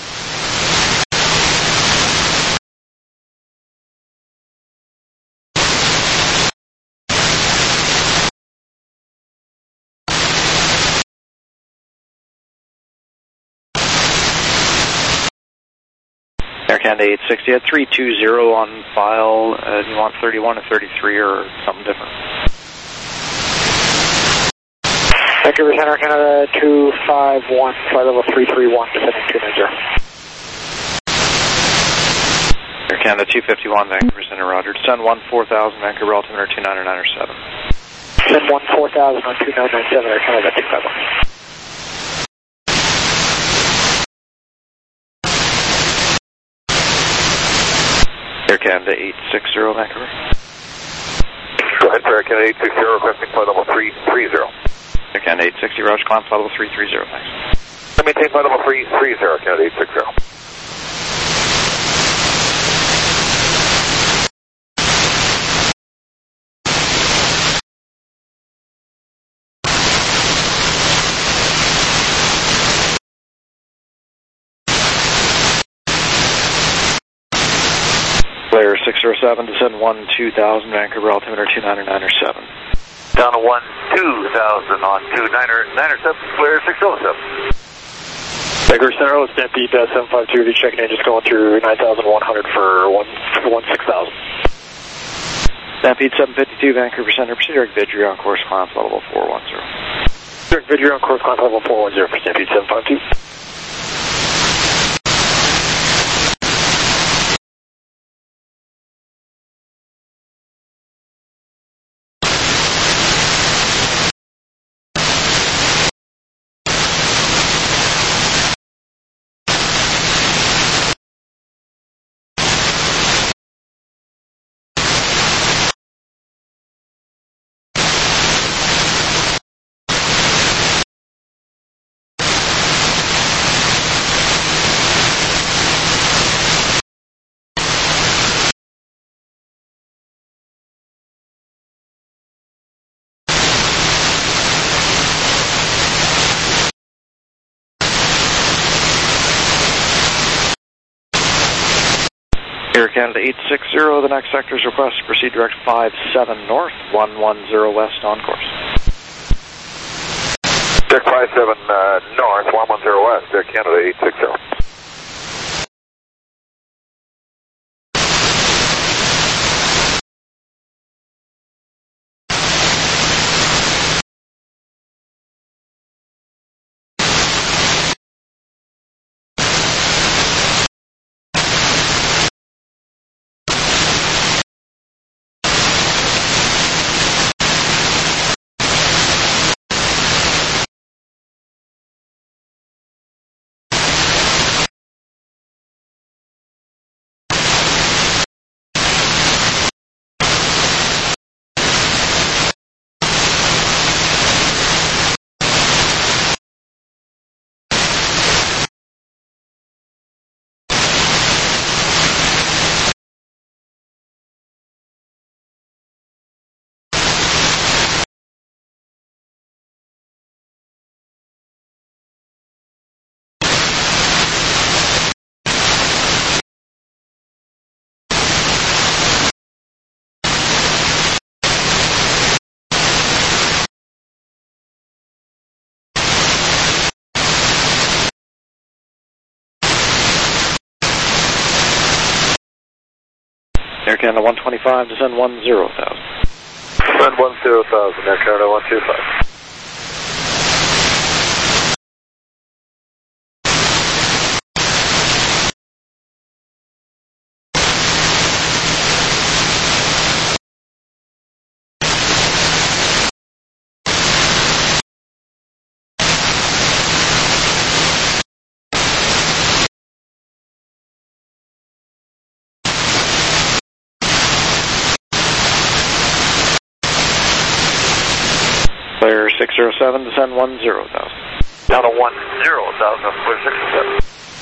Air Canada eight sixty, at three two zero on file, uh, you want thirty-one or thirty-three or something different? Vancouver Center, Canada two five one, flight level three three one, descending two ninety. Air Canada two fifty-one, Vancouver Center, Roger. Descend one four thousand, Vancouver altimeter two niner niner seven. Descend one four thousand on two nine nine seven, Air Canada two five one. Air Canada eight sixty, Vancouver. Go ahead, Air Canada eight sixty, requesting flight level three three zero. Air Canada eight sixty, Roger, climb flight level three three zero, thanks. I maintain flight level three three zero, Canada eight sixty. Flare six oh seven, descend one two thousand, Vancouver altimeter two niner niner seven. Down to one two thousand on two niner niner seven, Flare six oh seven. Vancouver Center, Stampede uh, seven five two, checking in, just going through nine thousand one hundred for one one six thousand. Stampede seven fifty-two, Vancouver Center, proceed direct Vidry on course climb level four one zero. Direct Vidry on course climb level four one zero for Stampede seven five two. Air Canada eight sixty, the next sector's request to proceed direct five seven north, one one zero west on course. Direct five seven uh, north, one one zero west, Air Canada eight sixty. Air Canada one twenty-five, descend one zero thousand. Descend one zero thousand, Air Canada one two five. Clear six zero seven, descend one zero thousand. Down to one zero thousand, clear six zero seven.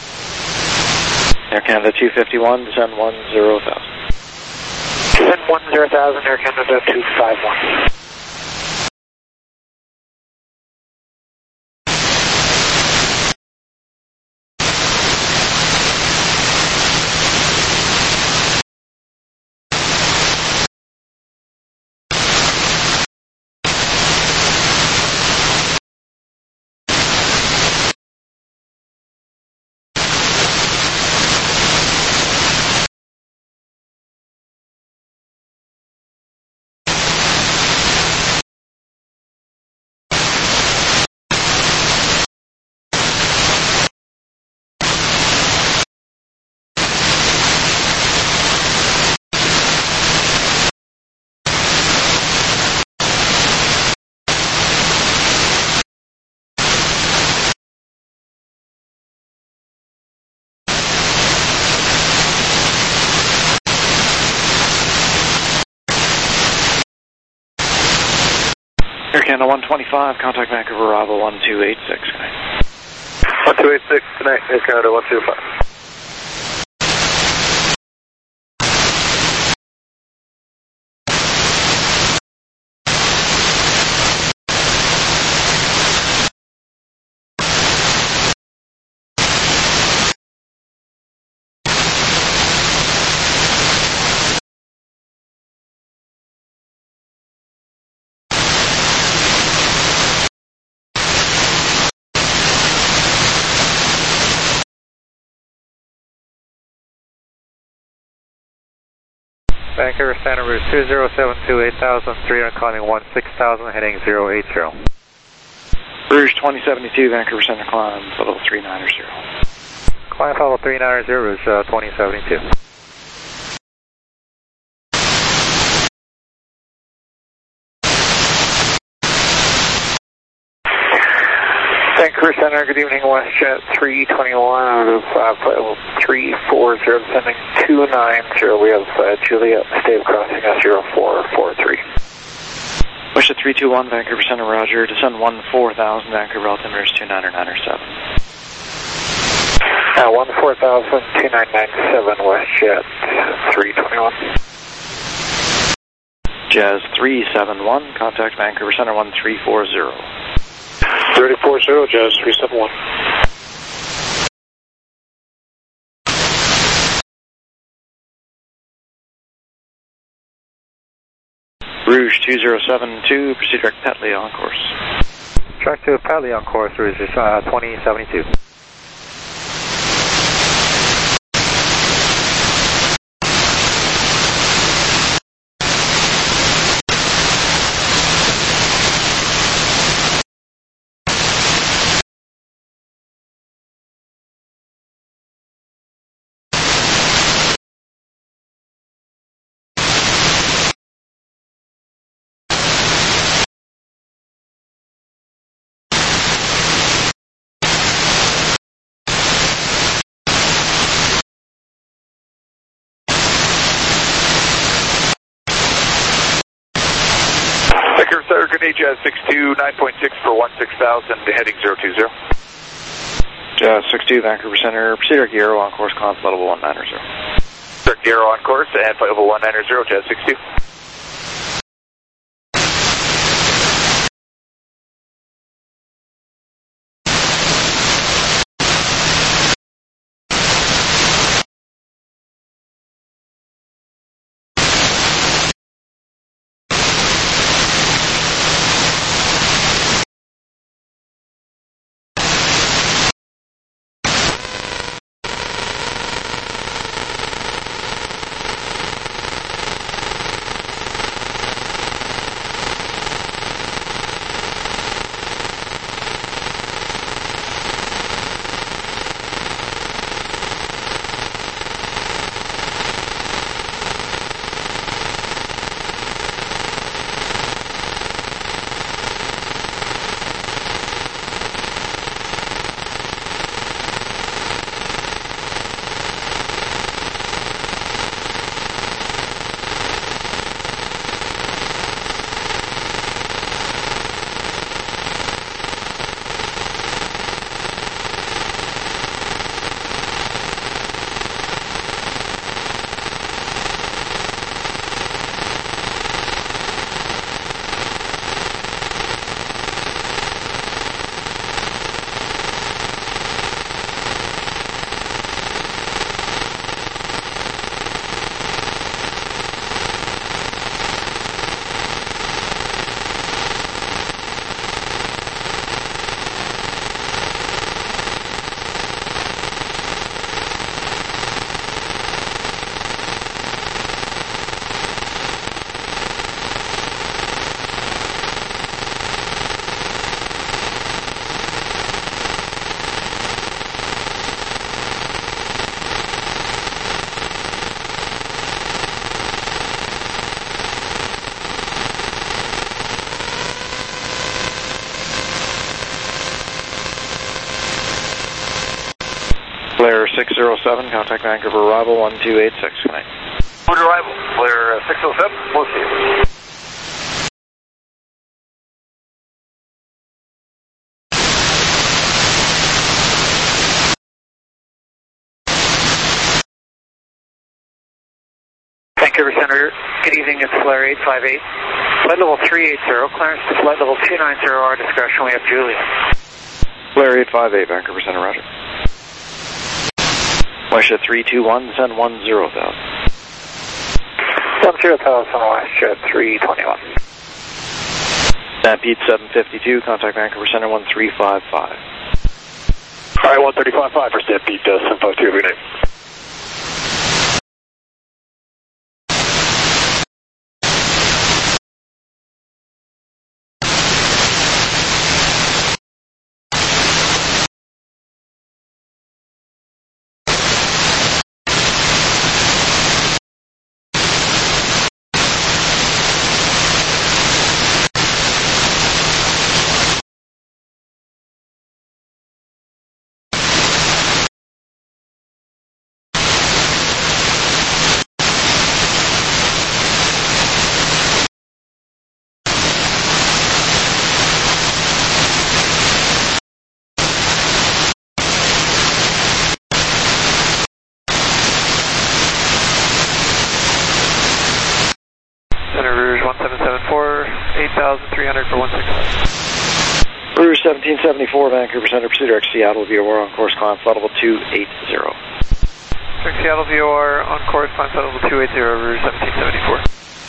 Air Canada two fifty-one, descend one zero thousand. Descend one zero thousand, Air Canada two five one. Air Canada one twenty-five, contact Vancouver Bravo one two eight six. one two eight six, connect, Air Canada one two five. Vancouver Standard Route two zero seven two eight thousand, three hundred climbing one six thousand, heading zero eight zero. Rouge twenty seventy-two, Vancouver Center climb, level three ninety. Climb level three ninety, Rouge uh, twenty seventy-two. Vancouver Center, good evening, WestJet three twenty-one out of uh, flight level three four zero, descending two nine zero. We have uh, Juliet Stave crossing us zero four four three. WestJet three two one, Vancouver Center, roger, descend one four thousand, Vancouver altimeter is two nine nine seven. Uh, one four thousand, two nine nine seven, WestJet three twenty-one. Jazz three seven one, contact Vancouver Center one three four zero. thirty four zero, Jazz three seven one. Rouge two zero seven two, proceed direct Petley on course. Track to Petley on course, Rouge is uh, twenty seventy-two. Jazz six two, nine point six for one six thousand, heading zero two zero. Jazz six two, Vancouver Center, proceed direct Aero on course, climb flight level one ninety. Direct Aero on course, and flight level one ninety, Jazz six two. six oh seven, contact Vancouver arrival one two eight six, connect. Good arrival, clear uh, six oh seven, we'll see you. Vancouver Center, good evening, it's Flare eight five eight. Flight level three eighty, clearance to flight level two ninety, our discretion, we have Julia. Flare eight five eight, Vancouver Center, roger. WestJet three two one, send one zero thousand. one zero thousand, WestJet three twenty-one. Stampede seven fifty-two, contact Vancouver Center one three five five. Alright, one three five five for Stampede uh, seven five two, good night. Rouge seventeen seventy-four, Vancouver Center, pursuit direct Seattle, V O R on course, climb flight level two eighty. Direct Seattle, V O R on course, climb flight level two eighty, Rouge seventeen seventy-four.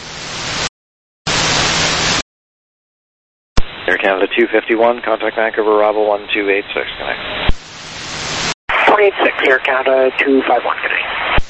Air Canada two fifty-one, contact Vancouver, arrival one two eight six, connect. one eight six, Air Canada two five one, connect.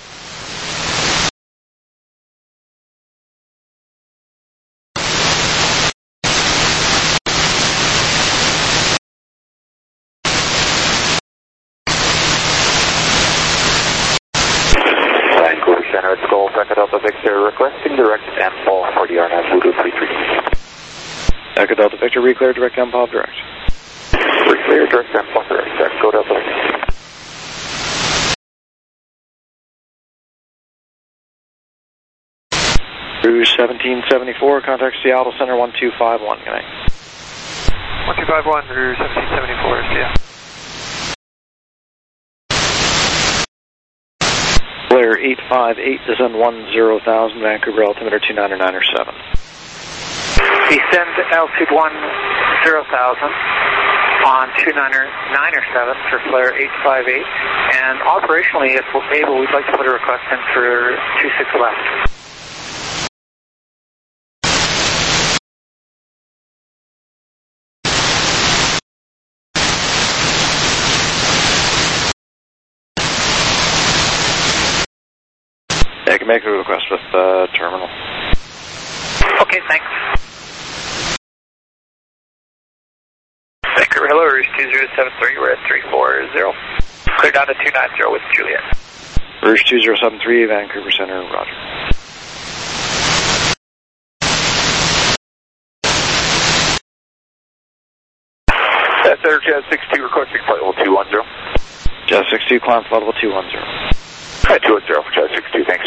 It's Golf Echo Delta Victor requesting direct M P O for the R nine Voodoo three three. Echo Delta Victor, reclear direct M P O direct. Reclear direct M P O direct, Echo Delta Victor. Rouge seventeen seventy-four, contact Seattle Center one two five one, connect. one two five one, Rouge seventeen seventy-four, yeah. Flare eight five eight, descend one zero thousand, Vancouver altimeter two nine nine seven. Descend altitude one zero thousand on two nine nine seven for Flare eight five eight, and operationally, if we're able, we'd like to put a request in for two six left. I can make a request with uh, terminal. Okay, thanks. Vancouver, hello, Rouge two zero seven three, we're at three four zero. Clear down to two nine zero with Juliet. Rouge two zero seven three, Vancouver Center, roger. That's Air Jet six two requesting flight level two one zero. Jet six two, climb flight level two one zero. Alright, two one zero for Jet six two, thanks.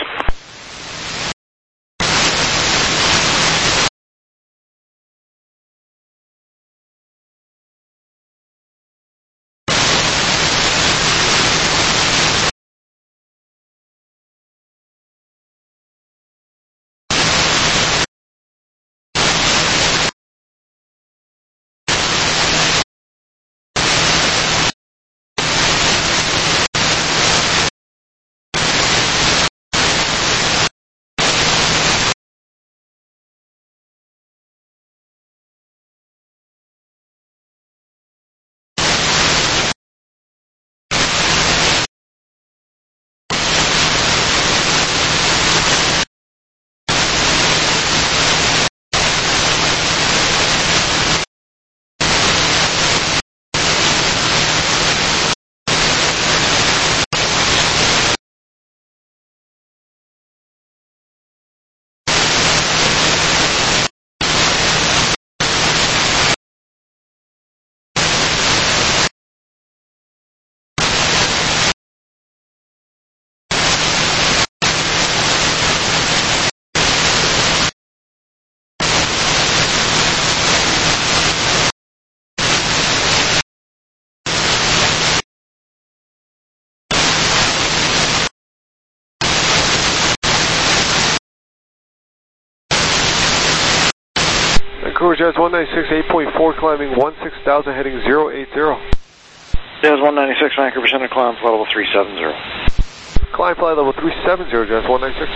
Vancouver Jazz one ninety-six, eight point four, climbing one six thousand, heading zero eight zero. Jazz one ninety-six, Vancouver Center, climb flight level three seven zero. Climb flight level three seven zero, Jazz one ninety-six.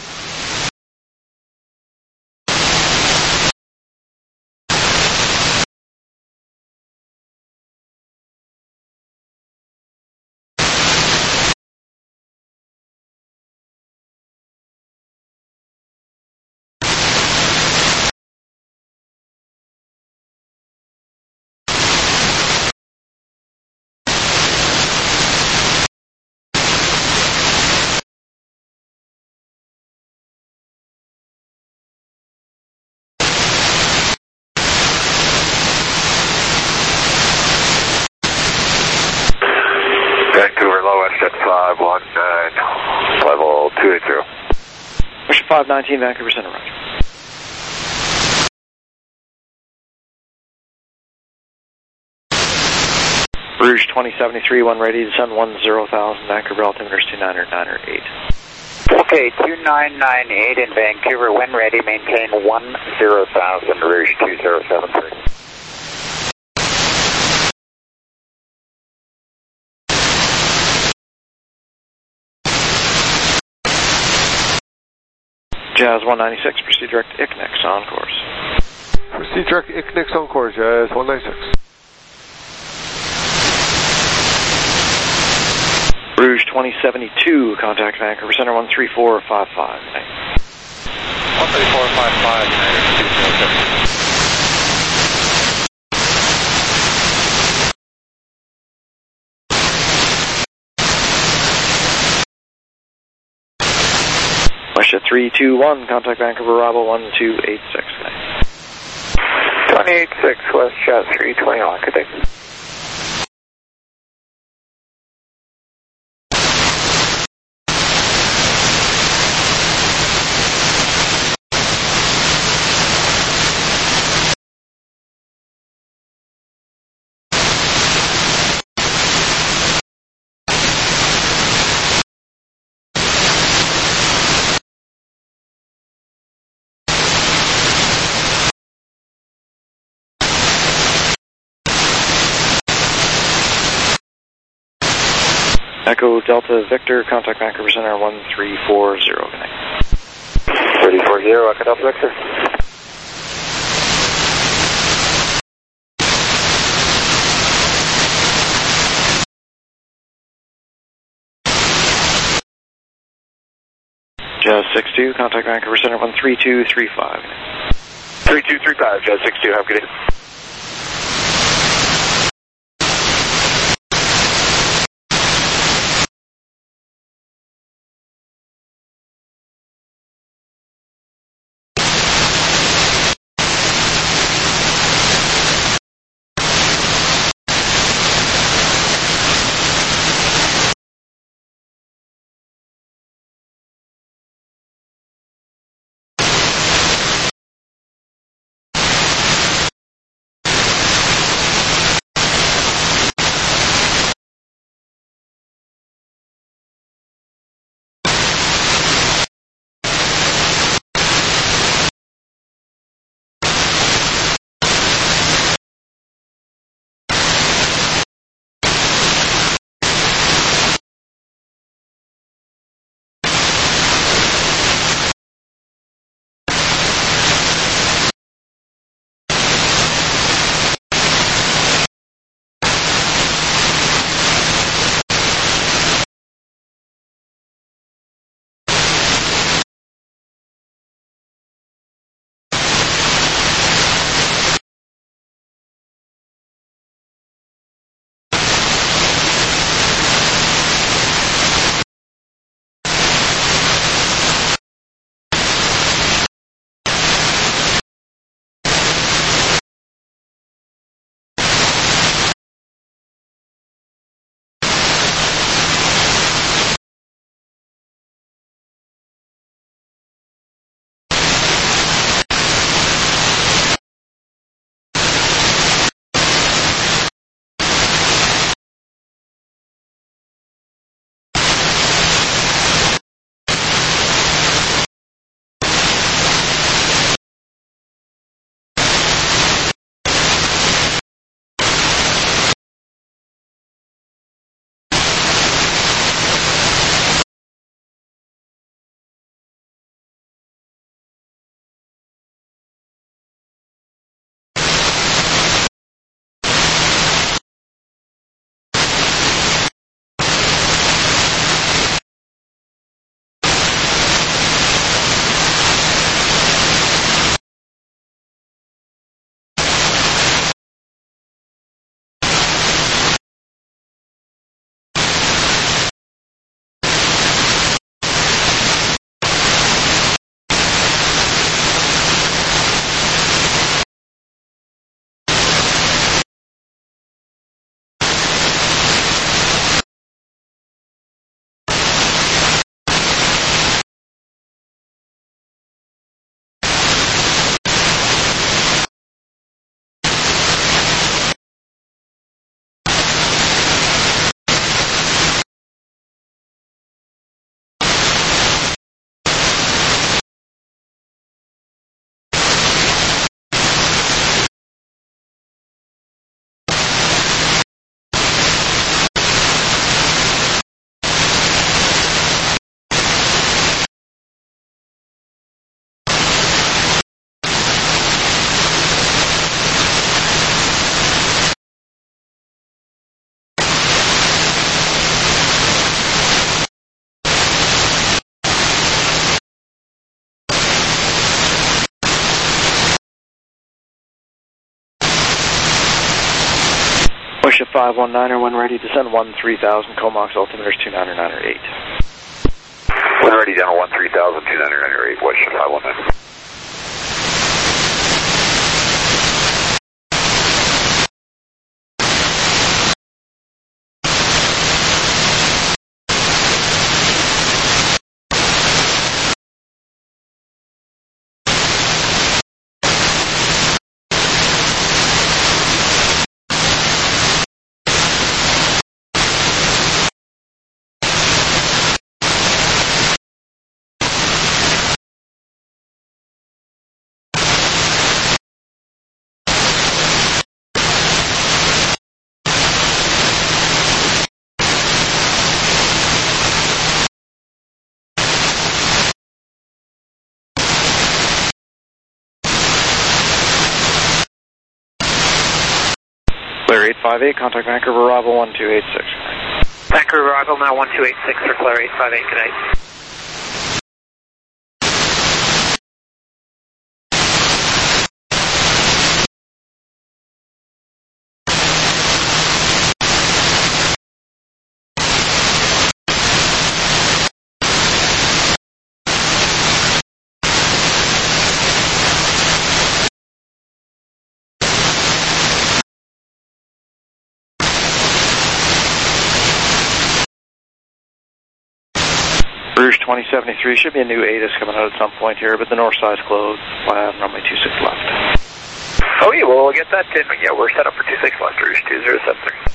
Vancouver low S Jet five one nine, level two eight zero. Push five nineteen, Vancouver Center, roger. Rouge twenty seventy-three, one ready to descend one zero thousand, Vancouver altimeter two nine nine eight. Okay, two nine nine eight in Vancouver, when ready, maintain one zero thousand, Rouge two zero seven three. Jazz one ninety-six, proceed direct to I C N I X on course. Proceed direct to I C N I X on course, Jazz one ninety-six. Rouge twenty seventy-two, contact Vancouver Center one three four five five. one three four five five, United two zero seven. Westjet three two one, contact Vancouver Bravo one two eight six. twenty eighty-six, Westjet three twenty one, good day. Echo Delta Victor, contact Vancouver Center one three four zero. three four zero, Echo Delta Victor. Jazz six two, contact Vancouver Center one three two three five. three two three five, Jazz six two, have a good day. Wish at five one niner, when ready, descend one three thousand, Comox altimeters two niner niner eight. When ready, down one three thousand, two niner niner eight, Wish at five one nine. Clear eight five eight, contact Vancouver arrival one two eight six. Vancouver arrival now one two eight six for Clear eight five eight, good night. Rouge twenty seventy-three, should be a new ATIS coming out at some point here, but the north side's closed. Fly on runway two six left. Oh yeah, well we'll get that in. Yeah, we're set up for two six left, Rouge two zero seven three.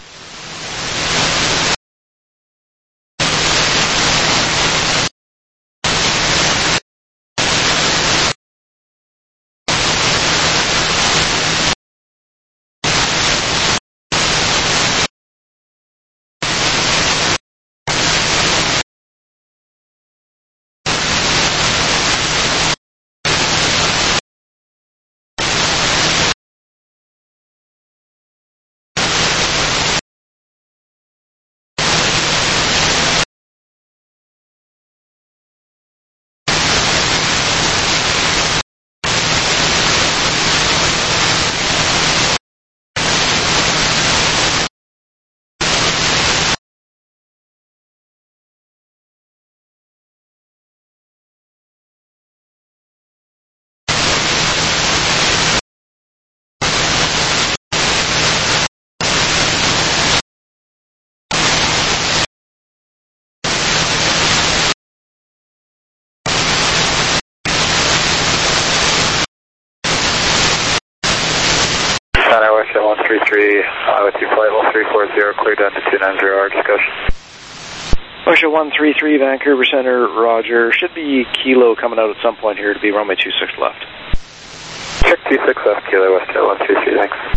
one three three, uh, with you flight level three four zero, clear down to two nine zero, our discussion. Ocean one three three, Vancouver Center, roger. Should be Kilo coming out at some point here to be runway two six left. Check two six left, Kilo West one three three, thanks.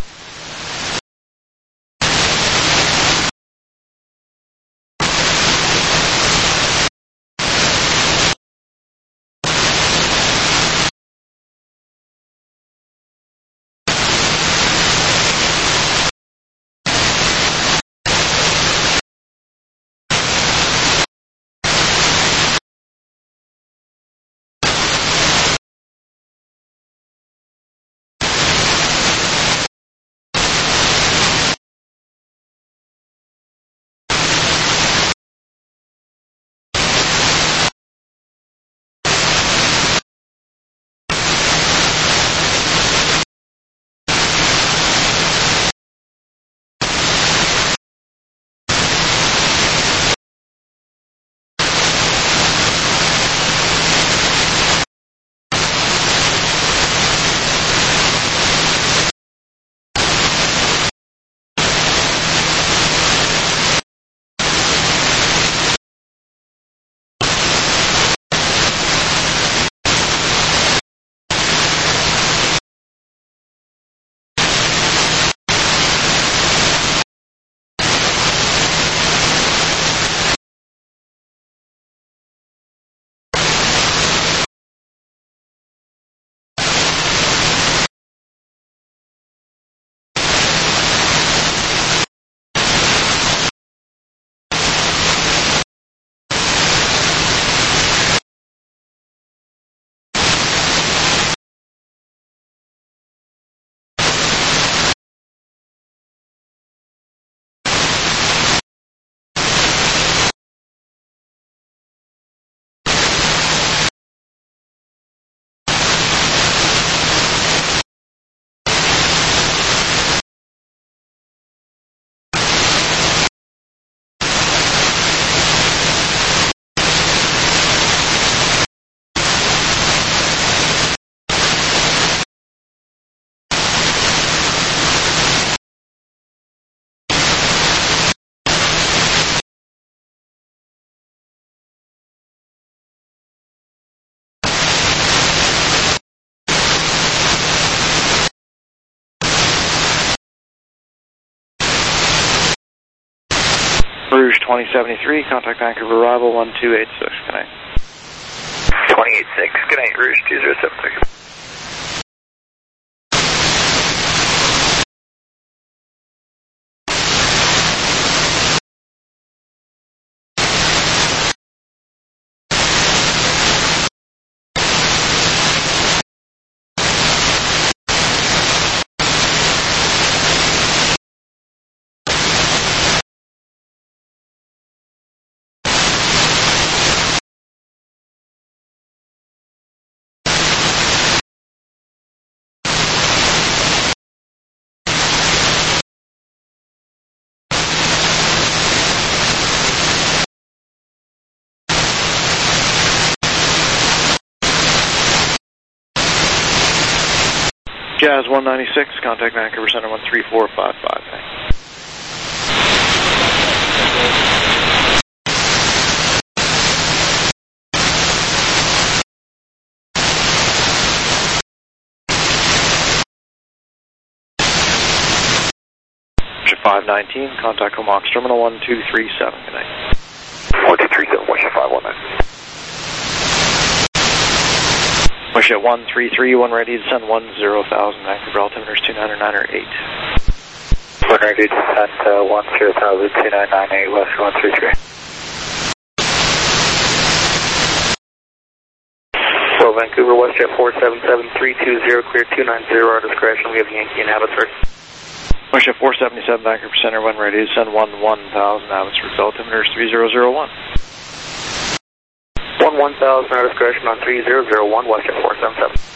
Rouge twenty seventy-three, contact Vancouver arrival one two eight six, good night. twenty eighty-six, good night, Rouge two zero seven six. Jazz one ninety-six, contact Vancouver Center one three four five five. five nineteen, contact Comox Terminal one two three seven, good night. one two three seven, Wisha five one nine. Wisha one three three, one ready to send one zero thousand, Vancouver altimeters two nine nine eight. One ready to send uh, one zero thousand, two nine nine eight, West one three three. So Vancouver, WestJet four seven seven three two zero, clear two nine zero, our discretion, we have Yankee and Abbotsford. Wisha four seventy-seven, Vancouver Center, one ready to send one one thousand, Abbotsford, altimeters three zero zero one. one one thousand, our discretion on three zero zero one, WestJet four seven seven.